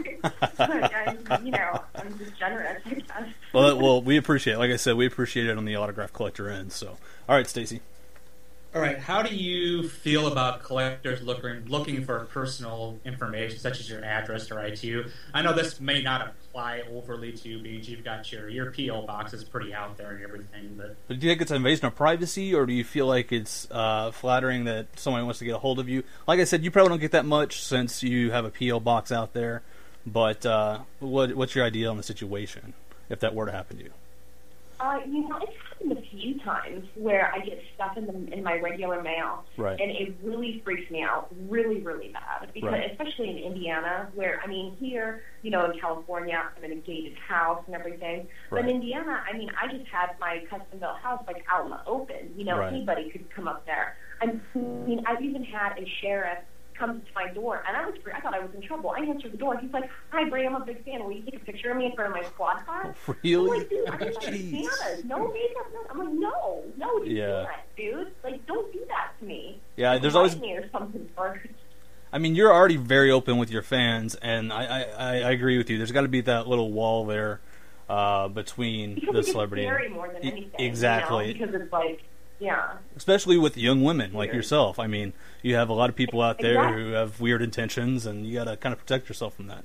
Speaker 6: I'm just generous, I guess.
Speaker 1: Well, we appreciate it. Like I said, we appreciate it on the autograph collector end. So, all right, Stacy.
Speaker 7: All right, how do you feel about collectors looking for personal information, such as your address to write to you? I know this may not apply overly to you, because you've got your P.O. box is pretty out there and everything. But
Speaker 1: do you think it's an invasion of privacy, or do you feel like it's flattering that somebody wants to get a hold of you? Like I said, you probably don't get that much since you have a P.O. box out there. But what's your idea on the situation if that were to happen to you?
Speaker 6: It's happened a few times where I get stuff in my regular mail,
Speaker 1: right.
Speaker 6: And it really freaks me out, really, really bad. Because
Speaker 1: right.
Speaker 6: especially in Indiana, where here, in California, I'm in a gated house and everything.
Speaker 1: Right.
Speaker 6: But in Indiana, I just had my custom-built house out in the open.
Speaker 1: Right.
Speaker 6: Anybody could come up there. I've even had a sheriff comes to my door, and I thought I was in trouble. I answered the door. He's like, "Hi, Bray, I'm a big fan. Will you take a picture of me in front of my squad car?"
Speaker 1: Really?
Speaker 6: I'm like, dude, I'm like, bananas. No makeup. No. I'm like, no, you can't, dude. Like, don't do that to me.
Speaker 1: Yeah, there's always
Speaker 6: me or something first.
Speaker 1: You're already very open with your fans, and I agree with you. There's got to be that little wall there between the celebrity.
Speaker 6: Because it's scary more than anything.
Speaker 1: Exactly.
Speaker 6: Because it's like. Yeah.
Speaker 1: Especially with young women like yourself. You have a lot of people out there
Speaker 6: exactly.
Speaker 1: who have weird intentions, and you got to kind of protect yourself from that.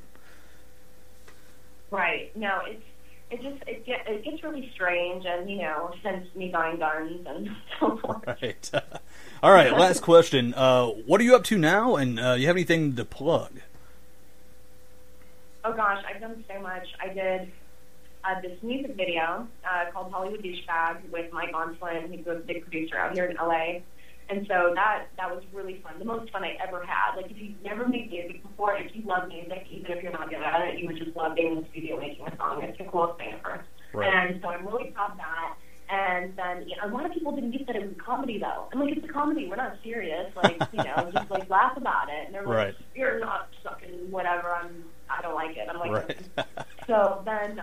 Speaker 6: Right. No, it gets really strange, and sends me buying guns and so forth.
Speaker 1: Right. All right. Last question. What are you up to now, and you have anything to plug?
Speaker 6: Oh gosh, I've done so much. I did this music video called Hollywood Douchebag with Mike Onslin. He's a big producer out here in LA. And so that was really fun. The most fun I ever had. Like, if you've never made music before, if you love music, even if you're not good at it, you would just love being in the studio making a song. It's the coolest thing ever.
Speaker 1: Right.
Speaker 6: And so I'm really proud of that. And then a lot of people didn't get that it was a comedy, though. I'm like, it's a comedy. We're not serious. Like, just laugh about it. And they're like,
Speaker 1: right.
Speaker 6: You're not sucking whatever. I don't like it. I'm like,
Speaker 1: right.
Speaker 6: So then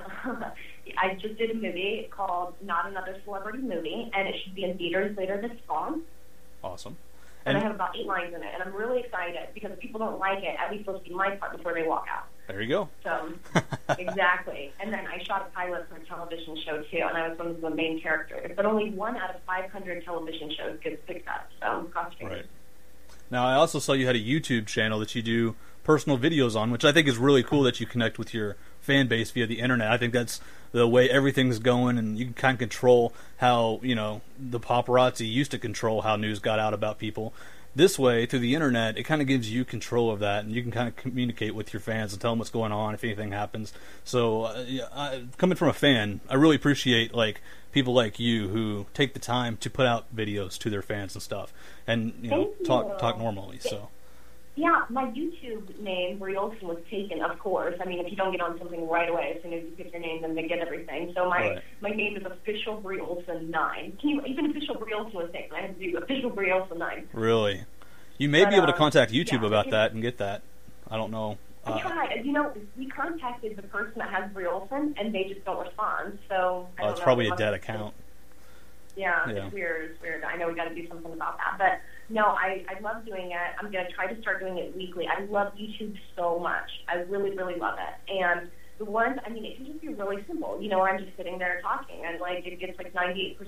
Speaker 6: I just did a movie called Not Another Celebrity Movie, and it should be in theaters later this fall.
Speaker 1: Awesome.
Speaker 6: And I have about 8 lines in it, and I'm really excited because if people don't like it, at least they'll see my part before they walk out.
Speaker 1: There you go.
Speaker 6: So, exactly. And then I shot a pilot for a television show, too, and I was one of the main characters. But only 1 out of 500 television shows gets picked up, so cross fingers.
Speaker 1: Right. Now, I also saw you had a YouTube channel that you do personal videos on, which I think is really cool that you connect with your fan base via the internet. I think that's the way everything's going, and you can kind of control how, the paparazzi used to control how news got out about people. This way, through the internet, it kind of gives you control of that, and you can kind of communicate with your fans and tell them what's going on if anything happens. So, coming from a fan, I really appreciate people like you who take the time to put out videos to their fans and stuff, and talk normally. So.
Speaker 6: Yeah, my YouTube name, Brie Olson, was taken, of course. If you don't get on something right away, as soon as you get your name, then they get everything. So my name is Official Brie Olson 9. Even Official Brie Olson was taken. I had to do Official Brie Olson 9.
Speaker 1: Really? You may be able to contact YouTube about that and get that. I don't know.
Speaker 6: I tried. We contacted the person that has Brie Olson, and they just don't respond. So I don't
Speaker 1: it's
Speaker 6: know.
Speaker 1: Probably a dead account.
Speaker 6: Yeah, it's weird. It's weird. I know we got to do something about that. But no, I love doing it. I'm going to try to start doing it weekly. I love YouTube so much. I really, really love it. And the ones, it can just be really simple. I'm just sitting there talking, and it gets 98%,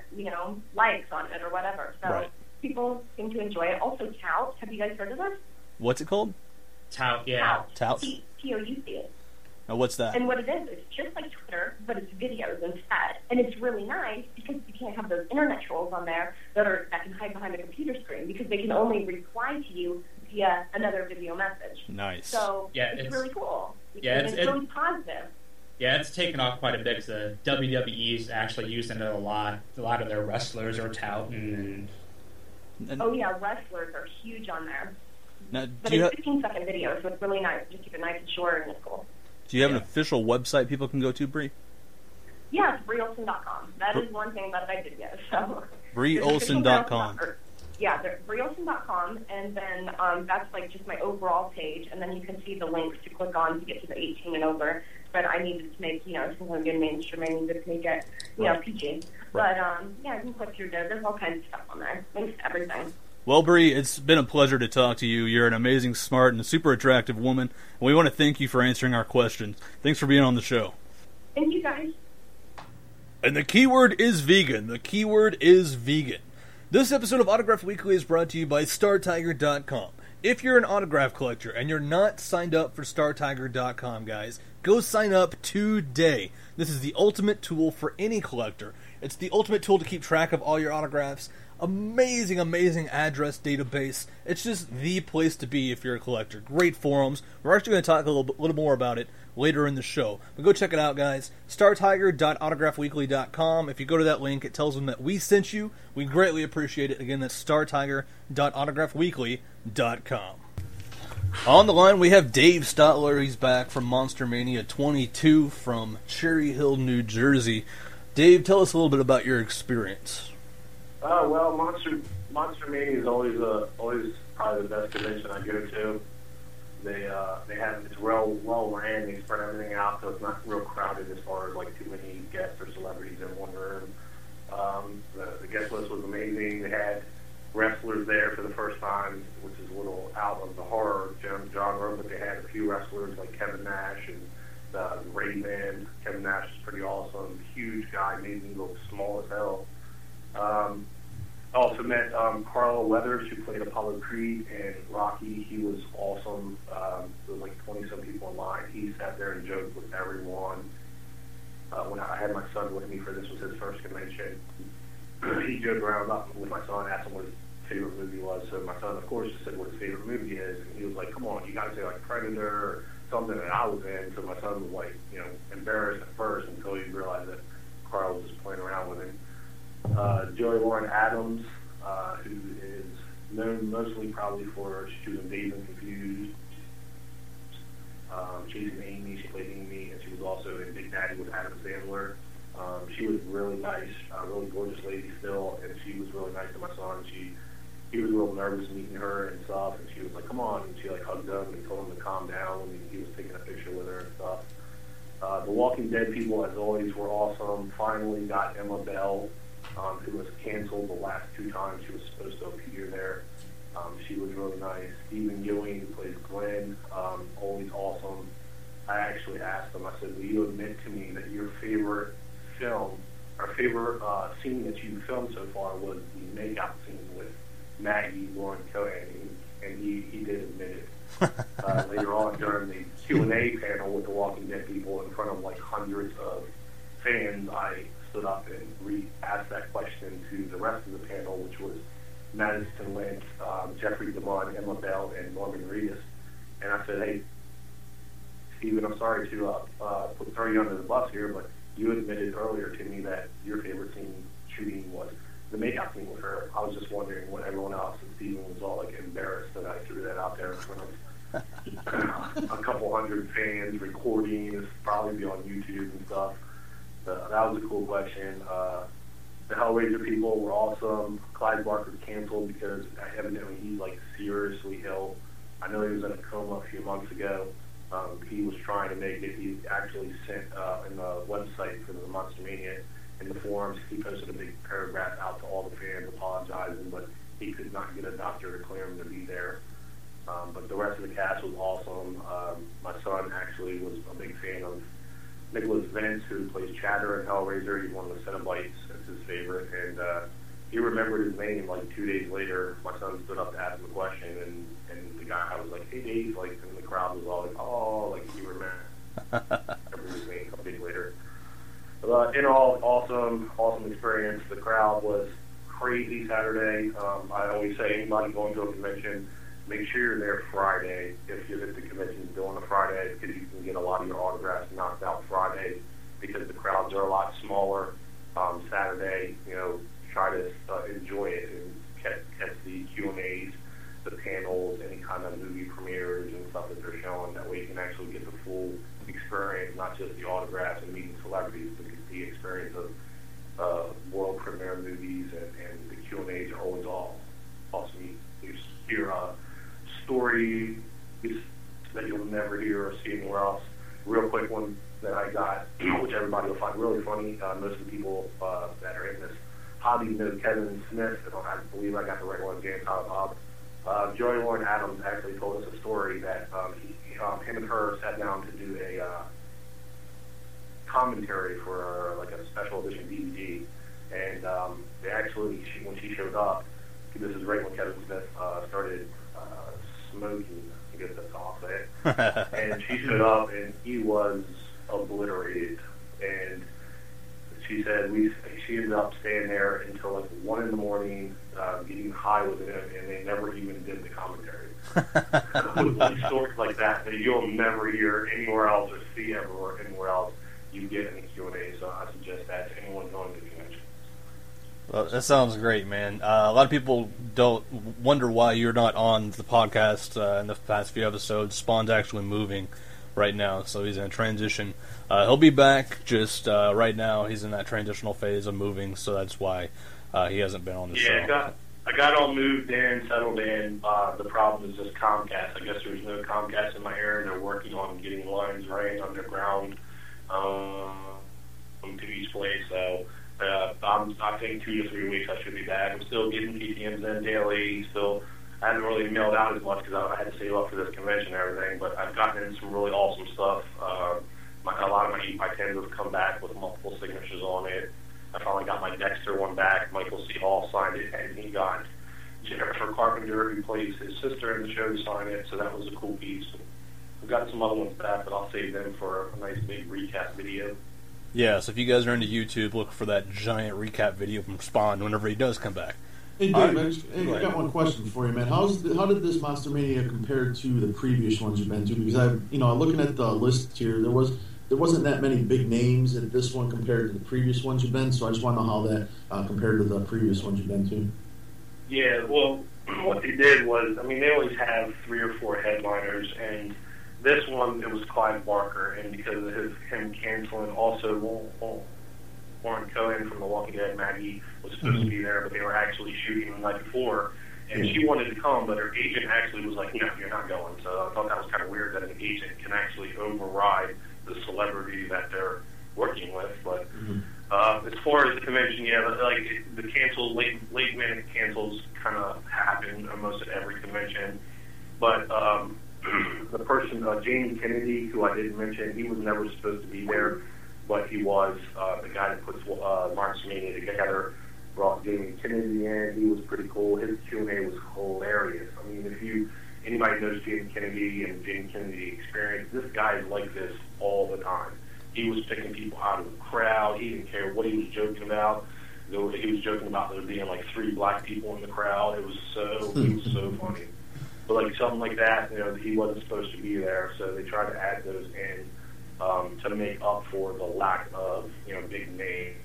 Speaker 6: likes on it or whatever. So people seem to enjoy it. Also, Tout. Have you guys heard of this?
Speaker 1: What's it called?
Speaker 7: Tout, yeah.
Speaker 1: Tout.
Speaker 6: T-O-U-C.
Speaker 1: Now, what's that?
Speaker 6: And what it is, it's just like Twitter, but it's videos instead. And it's really nice because you can't have those internet trolls on there that can hide behind a computer screen because they can only reply to you via another video message.
Speaker 1: Nice.
Speaker 6: So it's really cool. It's really positive.
Speaker 7: Yeah, it's taken off quite a bit because the WWE's actually using it a lot. A lot of their wrestlers are touting.
Speaker 6: Oh, yeah, wrestlers are huge on there.
Speaker 1: Now,
Speaker 6: but it's 15-second video, so it's really nice. Just keep it nice and short, and it's cool.
Speaker 1: Do you have an official website people can go to, Brie?
Speaker 6: Yeah, it's BrieOlson.com. That is one thing that I did get. So
Speaker 1: BrieOlson.com.
Speaker 6: Yeah, BrieOlson.com, and then that's just my overall page, and then you can see the links to click on to get to the 18 and over. But I needed to make, since I'm good mainstream, I needed to make it, PG. Right. But, you can click through there. There's all kinds of stuff on there. Links to everything.
Speaker 1: Well, Bree, it's been a pleasure to talk to you. You're an amazing, smart, and super attractive woman, and we want to thank you for answering our questions. Thanks for being on the show.
Speaker 6: Thank you, guys.
Speaker 1: And the keyword is vegan. The keyword is vegan. This episode of Autograph Weekly is brought to you by StarTiger.com. If you're an autograph collector and you're not signed up for StarTiger.com, guys, go sign up today. This is the ultimate tool for any collector. It's the ultimate tool to keep track of all your autographs. Amazing, amazing address database. It's just the place to be if you're a collector. Great forums. We're actually going to talk a little more about it later in the show. But go check it out, guys. StarTiger.autographweekly.com. If you go to that link, it tells them that we sent you. We greatly appreciate it. Again, that's StarTiger.autographweekly.com. On the line, we have Dave Stotler. He's back from Monster Mania 22 from Cherry Hill, New Jersey. Dave, tell us a little bit about your experience.
Speaker 8: Well, Monster Mania is always probably the best convention I go to. They have it's well ran. They spread everything out, so it's not real crowded as far as like too many guests or celebrities in one room. The guest list was amazing. They had wrestlers there for the first time, which is a little out of the horror genre, but they had a few wrestlers like Kevin Nash and the Raven. Kevin Nash is pretty awesome, huge guy, made me look small as hell. Also met Carl Weathers, who played Apollo Creed, and Rocky. He was awesome. There was like 20-some people in line. He sat there and joked with everyone. When I had my son with me for this was his first convention, he joked around with my son, asked him what his favorite movie was. So my son, of course, just said what his favorite movie is, and he was like, "Come on, you got to say like Predator or something that I was in." So my son was like, embarrassed at first until he realized that Carl was just playing around with him. Joey Lauren Adams, who is known mostly probably for she was in Dazed and Confused, Chasing Amy. She played Amy, and she was also in Big Daddy with Adam Sandler. She was really nice, really gorgeous lady still, and she was really nice to my son. He was real nervous meeting her and stuff, and she was like, "Come on," and she like hugged him and told him to calm down when he was taking a picture with her and stuff. The Walking Dead people, as always, were awesome. Finally got Emma Bell, who was canceled the last 2 times she was supposed to appear there. She was really nice. Stephen Ewing, who plays Glenn, always awesome. I actually asked him, I said, "Will you admit to me that your favorite film, or favorite scene that you filmed so far was the makeout scene with Maggie Lauren Cohen?" And he did admit it. Later on during the Q&A panel with the Walking Dead people in front of like hundreds of fans, I stood up and asked that question to the rest of the panel, which was Madison Lynch, Jeffrey DeMond, Emma Bell, and Norman Reedus. And I said, "Hey, Steven, I'm sorry to throw you under the bus here, but you admitted earlier to me that your favorite scene shooting was the makeout scene with her. I was just wondering what everyone else," and Steven was all like embarrassed that I threw that out there in front of a couple hundred fans recording. It's probably be on YouTube and stuff. That was a cool question. The Hellraiser people were awesome. Clyde Barker canceled because evidently he's like seriously ill. I know he was in a coma a few months ago. He was trying to make it. He actually sent in the website for the Monster Mania, in the forums, he posted a big paragraph out to all the fans apologizing, but he could not get a doctor to clear him to be there. But the rest of the cast was awesome. My son actually was a big fan of Nicholas Vince, who plays Chatter in Hellraiser. He's one of the Cenobites. It's his favorite. And he remembered his name like 2 days later. My son stood up to ask him a question, and the guy was like, "Hey, Dave," like, and the crowd was all like, "Oh," like he remembered his name a couple days later. In all, awesome experience. The crowd was crazy Saturday. I always say anybody going to a convention, make sure you're there Friday if the convention's still on a Friday, because you can get a lot of your autographs knocked out Friday because the crowds are a lot smaller. Saturday, try to enjoy it and catch the Q&As, the panels, any kind of movie premieres and stuff that they're showing. That way you can actually get the full experience, not just the autographs and meeting celebrities, but get the experience of world premiere movies, and the Q&As are always awesome. You hear stories that you'll never hear or see anywhere else. Real quick one that I got, which everybody will find really funny. Most of the people that are in this probably know Kevin Smith. I believe I got the right one, James Bob. Joey Lauren Adams actually told us a story that him and her sat down to do a commentary for like a special edition DVD, and they actually, when she showed up, this is right when Kevin Smith started smoking. I guess that's all I'll say. And she showed up, and he was obliterated. And she said she ended up staying there until like 1 in the morning, getting high with him, and they never even did the commentary. With stories like that you'll never hear anywhere else or see anywhere else you get in the Q&A. So I suggest that to anyone going to the convention.
Speaker 1: Well, that sounds great, man. A lot of people don't wonder why you're not on the podcast in the past few episodes. Spawn's actually moving right now, so he's in a transition. He'll be back, just right now he's in that transitional phase of moving, so that's why he hasn't been on the show.
Speaker 8: Yeah, I got all moved in, settled in. The problem is just Comcast. I guess there's no Comcast in my area. They're working on getting lines ran underground to each place, so I think 2 to 3 weeks I should be back. I'm still getting PTMs in daily. I haven't really mailed out as much because I had to save up for this convention and everything, but I've gotten in some really awesome stuff. A lot of my 8x10s have come back with multiple signatures on it. I finally got my Dexter one back. Michael C. Hall signed it, and he got Jennifer Carpenter, who plays his sister in the show, to sign it, so that was a cool piece. I've got some other ones back, but I'll save them for a nice big recap video.
Speaker 1: Yeah, so if you guys are into YouTube, look for that giant recap video from Spawn whenever he does come back.
Speaker 5: Hey, Dave, I got one question for you, man. How did this Monster Mania compare to the previous ones you've been to? Because looking at the list here, there wasn't that many big names in this one compared to the previous ones you've been. So I just want to know how that compared to the previous ones you've been to.
Speaker 8: Yeah, well, what they did was, they always have 3 or 4 headliners, and this one, it was Clive Barker, and because of him canceling, also Lauren Cohen from The Walking Dead, Maggie, was supposed to be there, but they were actually shooting the night before, and she wanted to come, but her agent actually was like, no, you're not going. So I thought that was kind of weird that an agent can actually override the celebrity that they're working with. But as far as the convention, the cancels, late minute cancels kind of happen almost at every convention. But the person, James Kennedy, who I didn't mention, he was never supposed to be there, but he was the guy that puts Monster Mania together. Brought James Kennedy in. He was pretty cool. His Q&A was hilarious. If anybody knows James Kennedy and James Kennedy experience, this guy is like this all the time. He was picking people out of the crowd. He didn't care what he was joking about. He was joking about there being like 3 black people in the crowd. He was so funny. But something like that, he wasn't supposed to be there, so they tried to add those in to make up for the lack of big names.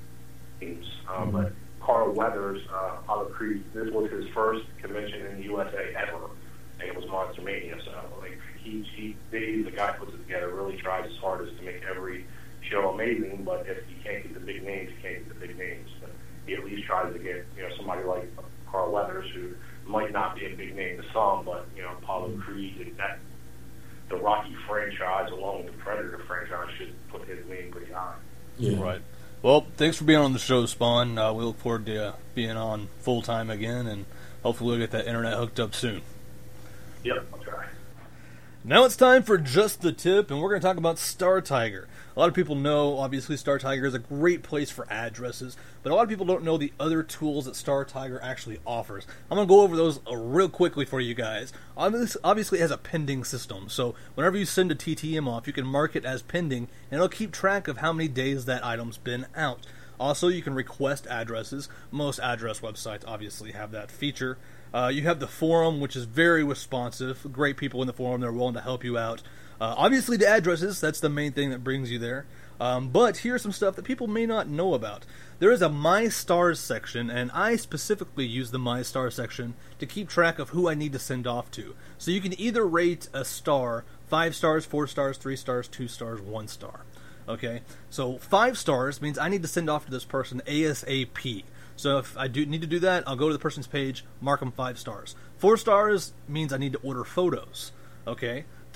Speaker 8: But Carl Weathers, Apollo Creed, this was his first convention in the USA ever, and it was Monster Mania. So he's the guy who puts it together. Really tries his hardest to make every show amazing. But if you can't get the big names, you can't get the big names. But he at least tries to get somebody like Carl Weathers, who might not be a big name to some, but Apollo Creed, the Rocky franchise along with the Predator franchise should put his name pretty high.
Speaker 5: Yeah.
Speaker 1: Right. Well, thanks for being on the show, Spawn. We look forward to being on full time again, and hopefully we'll get that internet hooked up soon.
Speaker 8: Yep, I'll try.
Speaker 1: Now it's time for Just the Tip, and we're going to talk about Star Tiger. A lot of people know, obviously, Star Tiger is a great place for addresses, but a lot of people don't know the other tools that Star Tiger actually offers. I'm going to go over those real quickly for you guys. Obviously, it has a pending system, so whenever you send a TTM off, you can mark it as pending, and it'll keep track of how many days that item's been out. Also, you can request addresses. Most address websites obviously have that feature. You have the forum, which is very responsive. Great people in the forum. They're willing to help you out. Obviously, the addresses, that's the main thing that brings you there. But here's some stuff that people may not know about. There is a My Stars section, and I specifically use the My Stars section to keep track of who I need to send off to. So you can either rate a star 5 stars, 4 stars, 3 stars, 2 stars, 1 star. Okay? So 5 stars means I need to send off to this person ASAP. So if I do need to do that, I'll go to the person's page, mark them 5 stars. 4 stars means I need to order photos. Okay?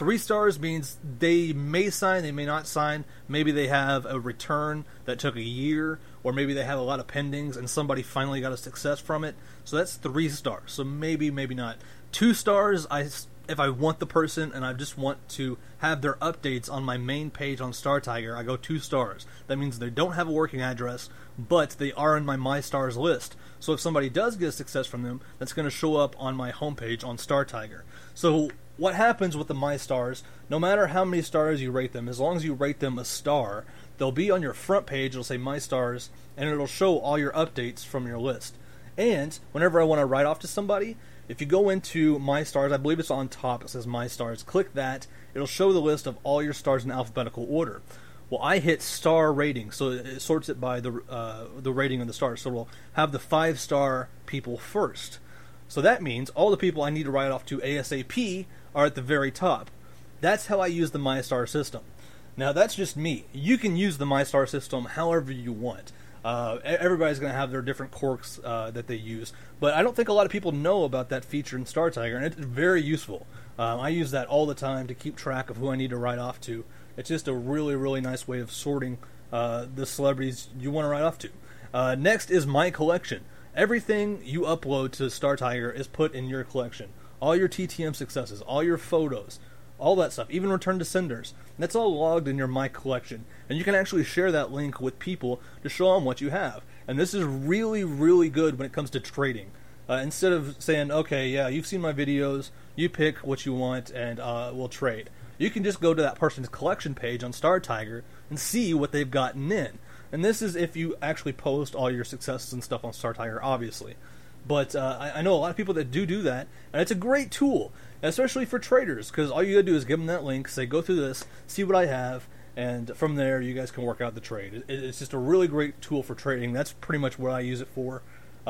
Speaker 1: 3 stars means they may sign, they may not sign. Maybe they have a return that took a year, or maybe they have a lot of pendings and somebody finally got a success from it. So that's 3 stars. So maybe, maybe not. 2 stars, if I want the person and I just want to have their updates on my main page on Star Tiger, I go 2 stars. That means they don't have a working address, but they are in my My Stars list. So if somebody does get a success from them, that's going to show up on my homepage on Star Tiger. So what happens with the My Stars, no matter how many stars you rate them, as long as you rate them a star, they'll be on your front page, it'll say My Stars, and it'll show all your updates from your list. And whenever I want to write off to somebody, if you go into My Stars, I believe it's on top, it says My Stars, click that, it'll show the list of all your stars in alphabetical order. Well, I hit star rating, so it sorts it by the rating of the stars. So we'll have the 5-star people first. So that means all the people I need to write off to ASAP are at the very top. That's how I use the My Star system. Now, that's just me. You can use the My Star system however you want. Everybody's going to have their different quirks that they use, but I don't think a lot of people know about that feature in Star Tiger, and it's very useful. I use that all the time to keep track of who I need to write off to. It's just a really, really nice way of sorting the celebrities you want to write off to. Next is My Collection. Everything you upload to Star Tiger is put in your collection. All your TTM successes, all your photos, all that stuff, even Return to Senders. That's all logged in your My Collection. And you can actually share that link with people to show them what you have. And this is really, really good when it comes to trading. Instead of saying, okay, yeah, you've seen my videos, you pick what you want, and we'll trade. You can just go to that person's collection page on Star Tiger and see what they've gotten in. And this is if you actually post all your successes and stuff on Star Tiger, obviously. But I know a lot of people that do that, and it's a great tool, especially for traders, because all you gotta do is give them that link, say, go through this, see what I have, and from there you guys can work out the trade. It's just a really great tool for trading. That's pretty much what I use it for.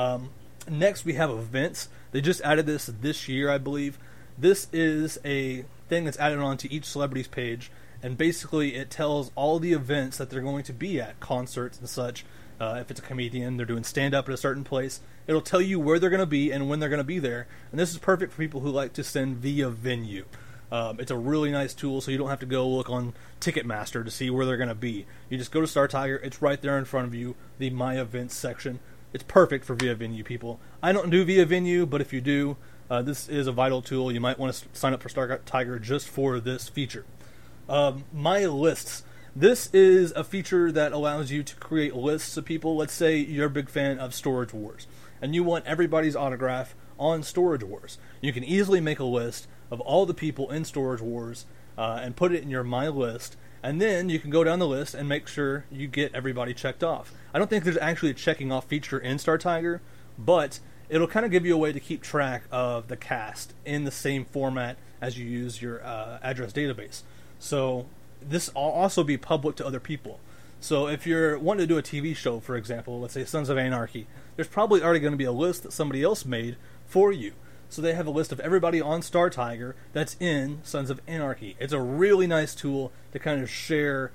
Speaker 1: Next, we have events. They just added this year, I believe. This is a thing that's added on to each celebrity's page, and basically it tells all the events that they're going to be at, concerts and such. If it's a comedian, they're doing stand-up at a certain place, it'll tell you where they're going to be and when they're going to be there. And this is perfect for people who like to send via venue. It's a really nice tool, so you don't have to go look on Ticketmaster to see where they're going to be. You just go to Star Tiger, it's right there in front of you, the My Events section. It's perfect for via venue people. I don't do via venue, but if you do, this is a vital tool. You might want to sign up for Star Tiger just for this feature. My Lists. This is a feature that allows you to create lists of people. Let's say you're a big fan of Storage Wars, and you want everybody's autograph on Storage Wars. You can easily make a list of all the people in Storage Wars and put it in your My List, and then you can go down the list and make sure you get everybody checked off. I don't think there's actually a checking off feature in Star Tiger, but it'll kind of give you a way to keep track of the cast in the same format as you use your address database. So this will also be public to other people. So if you're wanting to do a TV show, for example, let's say Sons of Anarchy, there's probably already going to be a list that somebody else made for you. So they have a list of everybody on Star Tiger that's in Sons of Anarchy. It's a really nice tool to kind of share.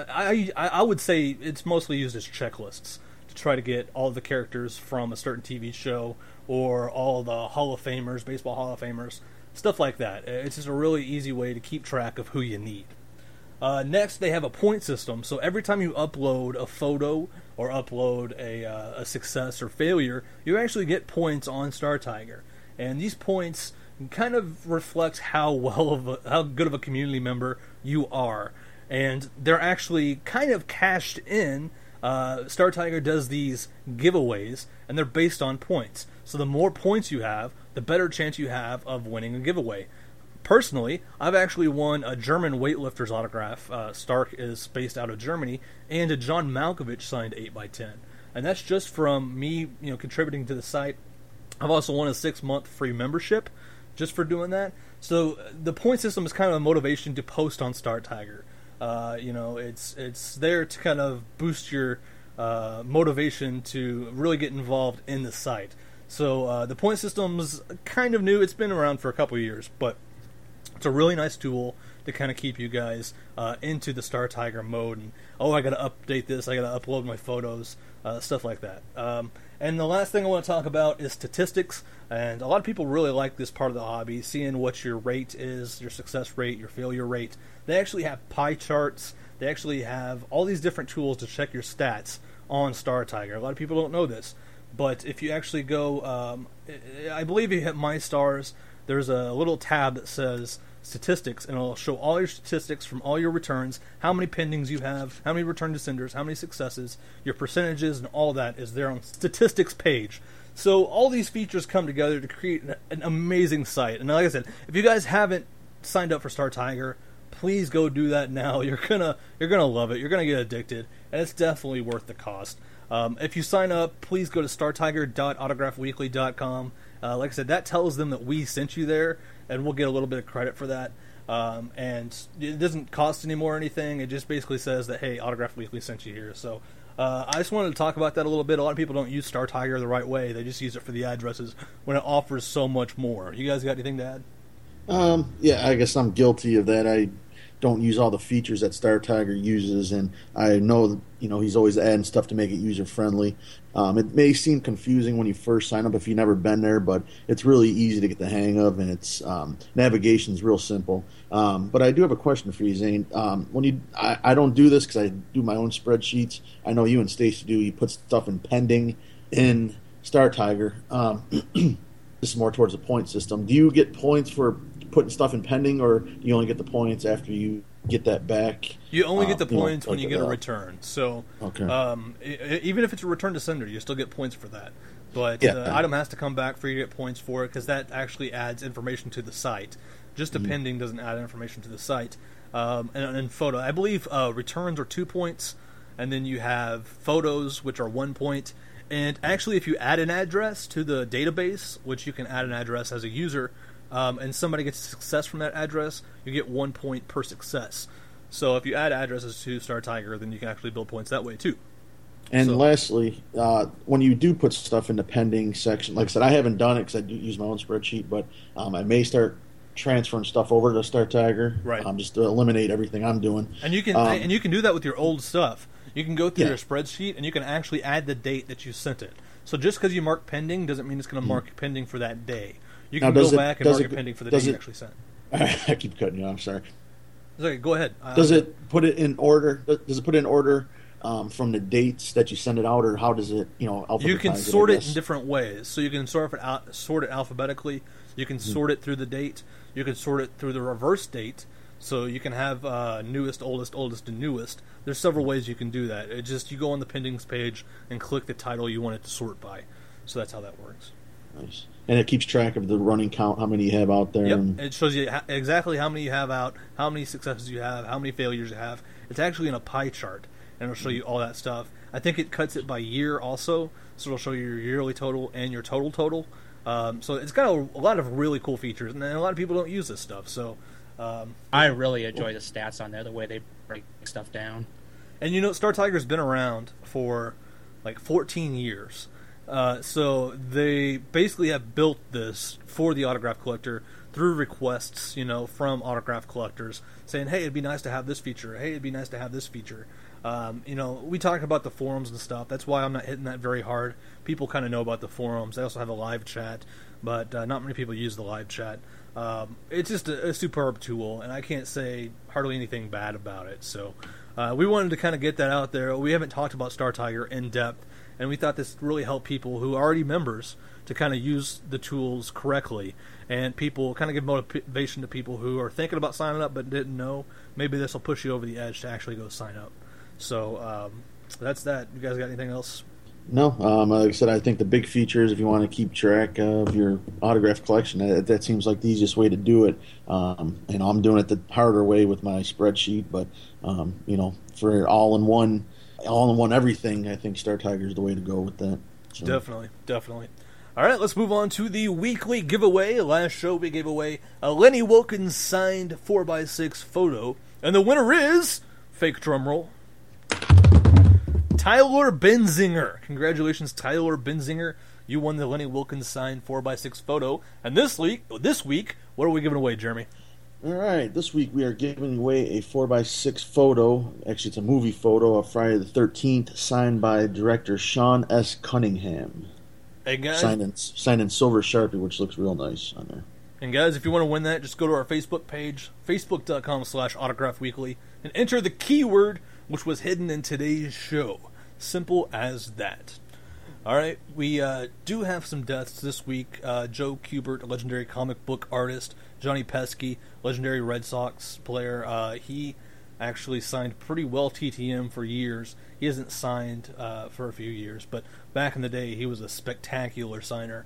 Speaker 1: I would say it's mostly used as checklists to try to get all the characters from a certain TV show or all the Hall of Famers, baseball Hall of Famers, stuff like that. It's just a really easy way to keep track of who you need. Next, they have a point system. So every time you upload a photo or upload a success or failure, you actually get points on Star Tiger. And these points kind of reflect how good of a community member you are. And they're actually kind of cashed in. Star Tiger does these giveaways, and they're based on points. So the more points you have, the better chance you have of winning a giveaway. Personally, I've actually won a German weightlifter's autograph. Stark is based out of Germany, and a John Malkovich signed 8x10. And that's just from me, contributing to the site. I've also won a 6-month free membership just for doing that. So the point system is kind of a motivation to post on Star Tiger. It's there to kind of boost your motivation to really get involved in the site. So the point system's kind of new. It's been around for a couple of years, but it's a really nice tool to kind of keep you guys into the Star Tiger mode. And I got to update this. I got to upload my photos, stuff like that. And the last thing I want to talk about is statistics. And a lot of people really like this part of the hobby, seeing what your rate is, your success rate, your failure rate. They actually have pie charts. They actually have all these different tools to check your stats on StarTiger. A lot of people don't know this. But if you actually go, I believe you hit My Stars, there's a little tab that says statistics, and it'll show all your statistics from all your returns, how many pendings you have, how many return to senders, how many successes, your percentages, and all that is there on statistics page. So all these features come together to create an amazing site. And like I said, if you guys haven't signed up for StarTiger, please go do that now. You're gonna love it. You're gonna get addicted, and it's definitely worth the cost. If you sign up, please go to startiger.autographweekly.com. Like I said, that tells them that we sent you there, and we'll get a little bit of credit for that. And it doesn't cost any more or anything. It just basically says that, hey, Autograph Weekly sent you here. So I just wanted to talk about that a little bit. A lot of people don't use StarTiger the right way. They just use it for the addresses when it offers so much more. You guys got anything to add?
Speaker 5: Yeah, I guess I'm guilty of that. I don't use all the features that StarTiger uses, and I know he's always adding stuff to make it user friendly. It may seem confusing when you first sign up if you've never been there, but it's really easy to get the hang of, and its navigation's real simple. But I do have a question for you, Zane. I don't do this because I do my own spreadsheets. I know you and Stacy do. You put stuff in pending in StarTiger. This is more towards the point system. Do you get points for putting stuff in pending, or do you only get the points after you get that back?
Speaker 1: You only get the points when you get a return. So
Speaker 5: okay.
Speaker 1: Even if it's a return to sender, you still get points for that. But the item has to come back for you to get points for it, because that actually adds information to the site. Just a pending doesn't add information to the site. And photo, I believe returns are 2 points, and then you have photos, which are 1 point. And actually, if you add an address to the database, which you can add an address as a user, and somebody gets success from that address, you get 1 point per success. So if you add addresses to StarTiger, then you can actually build points that way too.
Speaker 5: And lastly, when you do put stuff in the pending section, like I said, I haven't done it because I do use my own spreadsheet, but I may start transferring stuff over to StarTiger,
Speaker 1: right?
Speaker 5: Just to eliminate everything I'm doing.
Speaker 1: And you can do that with your old stuff. You can go through your spreadsheet, and you can actually add the date that you sent it. So just because you mark pending doesn't mean it's going to mark pending for that day. You can go back and mark it pending for the day you actually sent.
Speaker 5: I keep cutting you off. I'm sorry.
Speaker 1: It's okay, go ahead.
Speaker 5: Does it put it in order? Does it put it in order from the dates that you send it out, or how does it, alphabetize?
Speaker 1: You can sort it in different ways. So you can sort it alphabetically. You can sort it through the date. You can sort it through the reverse date. So you can have newest, oldest, and newest. There's several ways you can do that. It just, you go on the pendings page and click the title you want it to sort by. So that's how that works.
Speaker 5: Nice. And it keeps track of the running count, how many you have out there.
Speaker 1: Yep.
Speaker 5: And
Speaker 1: it shows you exactly how many you have out, how many successes you have, how many failures you have. It's actually in a pie chart, and it'll show you all that stuff. I think it cuts it by year also, so it'll show you your yearly total and your total. So it's got a lot of really cool features, and a lot of people don't use this stuff. So
Speaker 4: I really enjoy the stats on there, the way they break stuff down.
Speaker 1: And StarTiger's been around for like 14 years. So they basically have built this for the autograph collector through requests, from autograph collectors saying, hey, it'd be nice to have this feature. Hey, it'd be nice to have this feature. We talk about the forums and stuff. That's why I'm not hitting that very hard. People kind of know about the forums. They also have a live chat, but not many people use the live chat. It's just a superb tool, and I can't say hardly anything bad about it. So we wanted to kind of get that out there. We haven't talked about StarTiger in depth, and we thought this really helped people who are already members to kind of use the tools correctly, and people kind of give motivation to people who are thinking about signing up but didn't know. Maybe this will push you over the edge to actually go sign up. So that's that. You guys got anything else?
Speaker 5: No. Like I said, I think the big feature is if you want to keep track of your autograph collection, that seems like the easiest way to do it. I'm doing it the harder way with my spreadsheet, but for all-in-one everything, I think StarTiger is the way to go with that. So.
Speaker 1: Definitely. All right, let's move on to the weekly giveaway. Last show we gave away a Lenny Wilkens signed 4x6 photo, and the winner is, fake drum roll, Tyler Benzinger. Congratulations, Tyler Benzinger. You won the Lenny Wilkens signed 4x6 photo. And this week, what are we giving away, Jeremy?
Speaker 5: All right, this week we are giving away a 4x6 photo. Actually, it's a movie photo of Friday the 13th, signed by director Sean S. Cunningham.
Speaker 1: Hey guys,
Speaker 5: signed in silver Sharpie, which looks real nice on there.
Speaker 1: And guys, if you want to win that, just go to our Facebook page, facebook.com/autographweekly, and enter the keyword which was hidden in today's show. Simple as that. All right, we do have some deaths this week. Joe Kubert, a legendary comic book artist. Johnny Pesky, legendary Red Sox player. He actually signed pretty well TTM for years. He hasn't signed for a few years, but back in the day, he was a spectacular signer.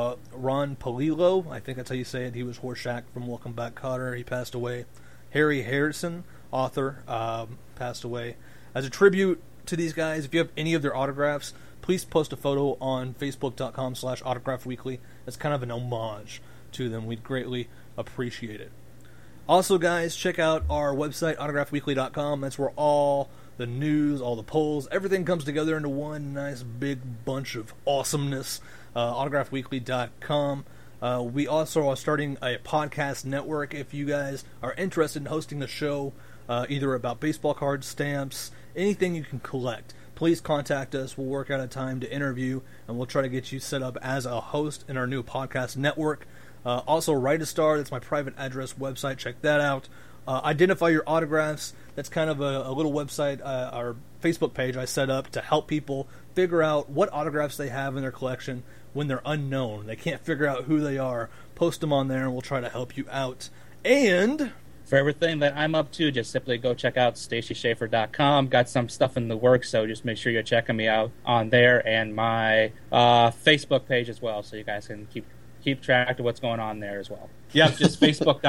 Speaker 1: Ron Palillo, I think that's how you say it. He was Horshack from Welcome Back, Kotter. He passed away. Harry Harrison, author, passed away. As a tribute to these guys, if you have any of their autographs, please post a photo on facebook.com/autographweekly. It's kind of an homage to them. We'd greatly appreciate it. Also, guys, check out our website, autographweekly.com. That's where all the news, all the polls, everything comes together into one nice big bunch of awesomeness. Autographweekly.com. We also are starting a podcast network. If you guys are interested in hosting a show, either about baseball cards, stamps, anything you can collect, please contact us. We'll work out a time to interview, and we'll try to get you set up as a host in our new podcast network. Also, Write a Star. That's my private address website. Check that out. Identify Your Autographs. That's kind of a little website, our Facebook page I set up to help people figure out what autographs they have in their collection when they're unknown. They can't figure out who they are. Post them on there, and we'll try to help you out. And
Speaker 4: for everything that I'm up to, just simply go check out StacySchaefer.com. Got some stuff in the works, so just make sure you're checking me out on there, and my Facebook page as well, so you guys can keep track of what's going on there as well. Yep, just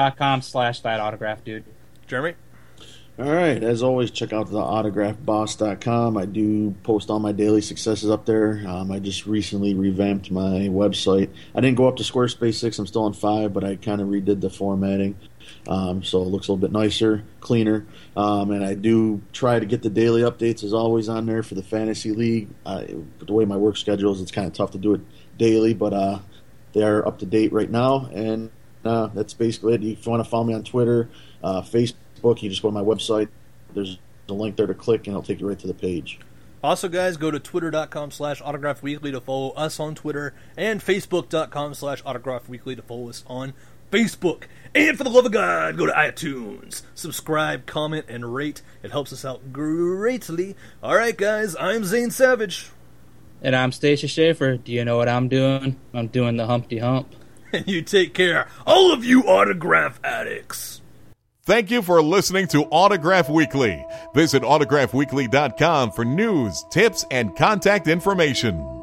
Speaker 4: Facebook.com/thatautographdude.
Speaker 1: Jeremy?
Speaker 5: All right, as always, check out the autographboss.com. I do post all my daily successes up there. I just recently revamped my website. I didn't go up to Squarespace 6. I'm still on 5, but I kind of redid the formatting. So it looks a little bit nicer, cleaner. And I do try to get the daily updates, as always, on there for the Fantasy League. The way my work schedule is, it's kind of tough to do it daily, but they are up to date right now. And that's basically it. If you want to follow me on Twitter, Facebook, you just go to my website. There's a link there to click, and it'll take you right to the page.
Speaker 1: Also, guys, go to twitter.com/autographweekly to follow us on Twitter, and facebook.com/autographweekly to follow us on Facebook. And for the love of God, go to iTunes, subscribe, comment, and rate. It helps us out greatly. All right, guys, I'm Zane Savage.
Speaker 4: And I'm Stacia Schaefer. Do you know what I'm doing? I'm doing the Humpty Hump.
Speaker 1: And you take care, all of you autograph addicts.
Speaker 2: Thank you for listening to Autograph Weekly. Visit autographweekly.com for news, tips, and contact information.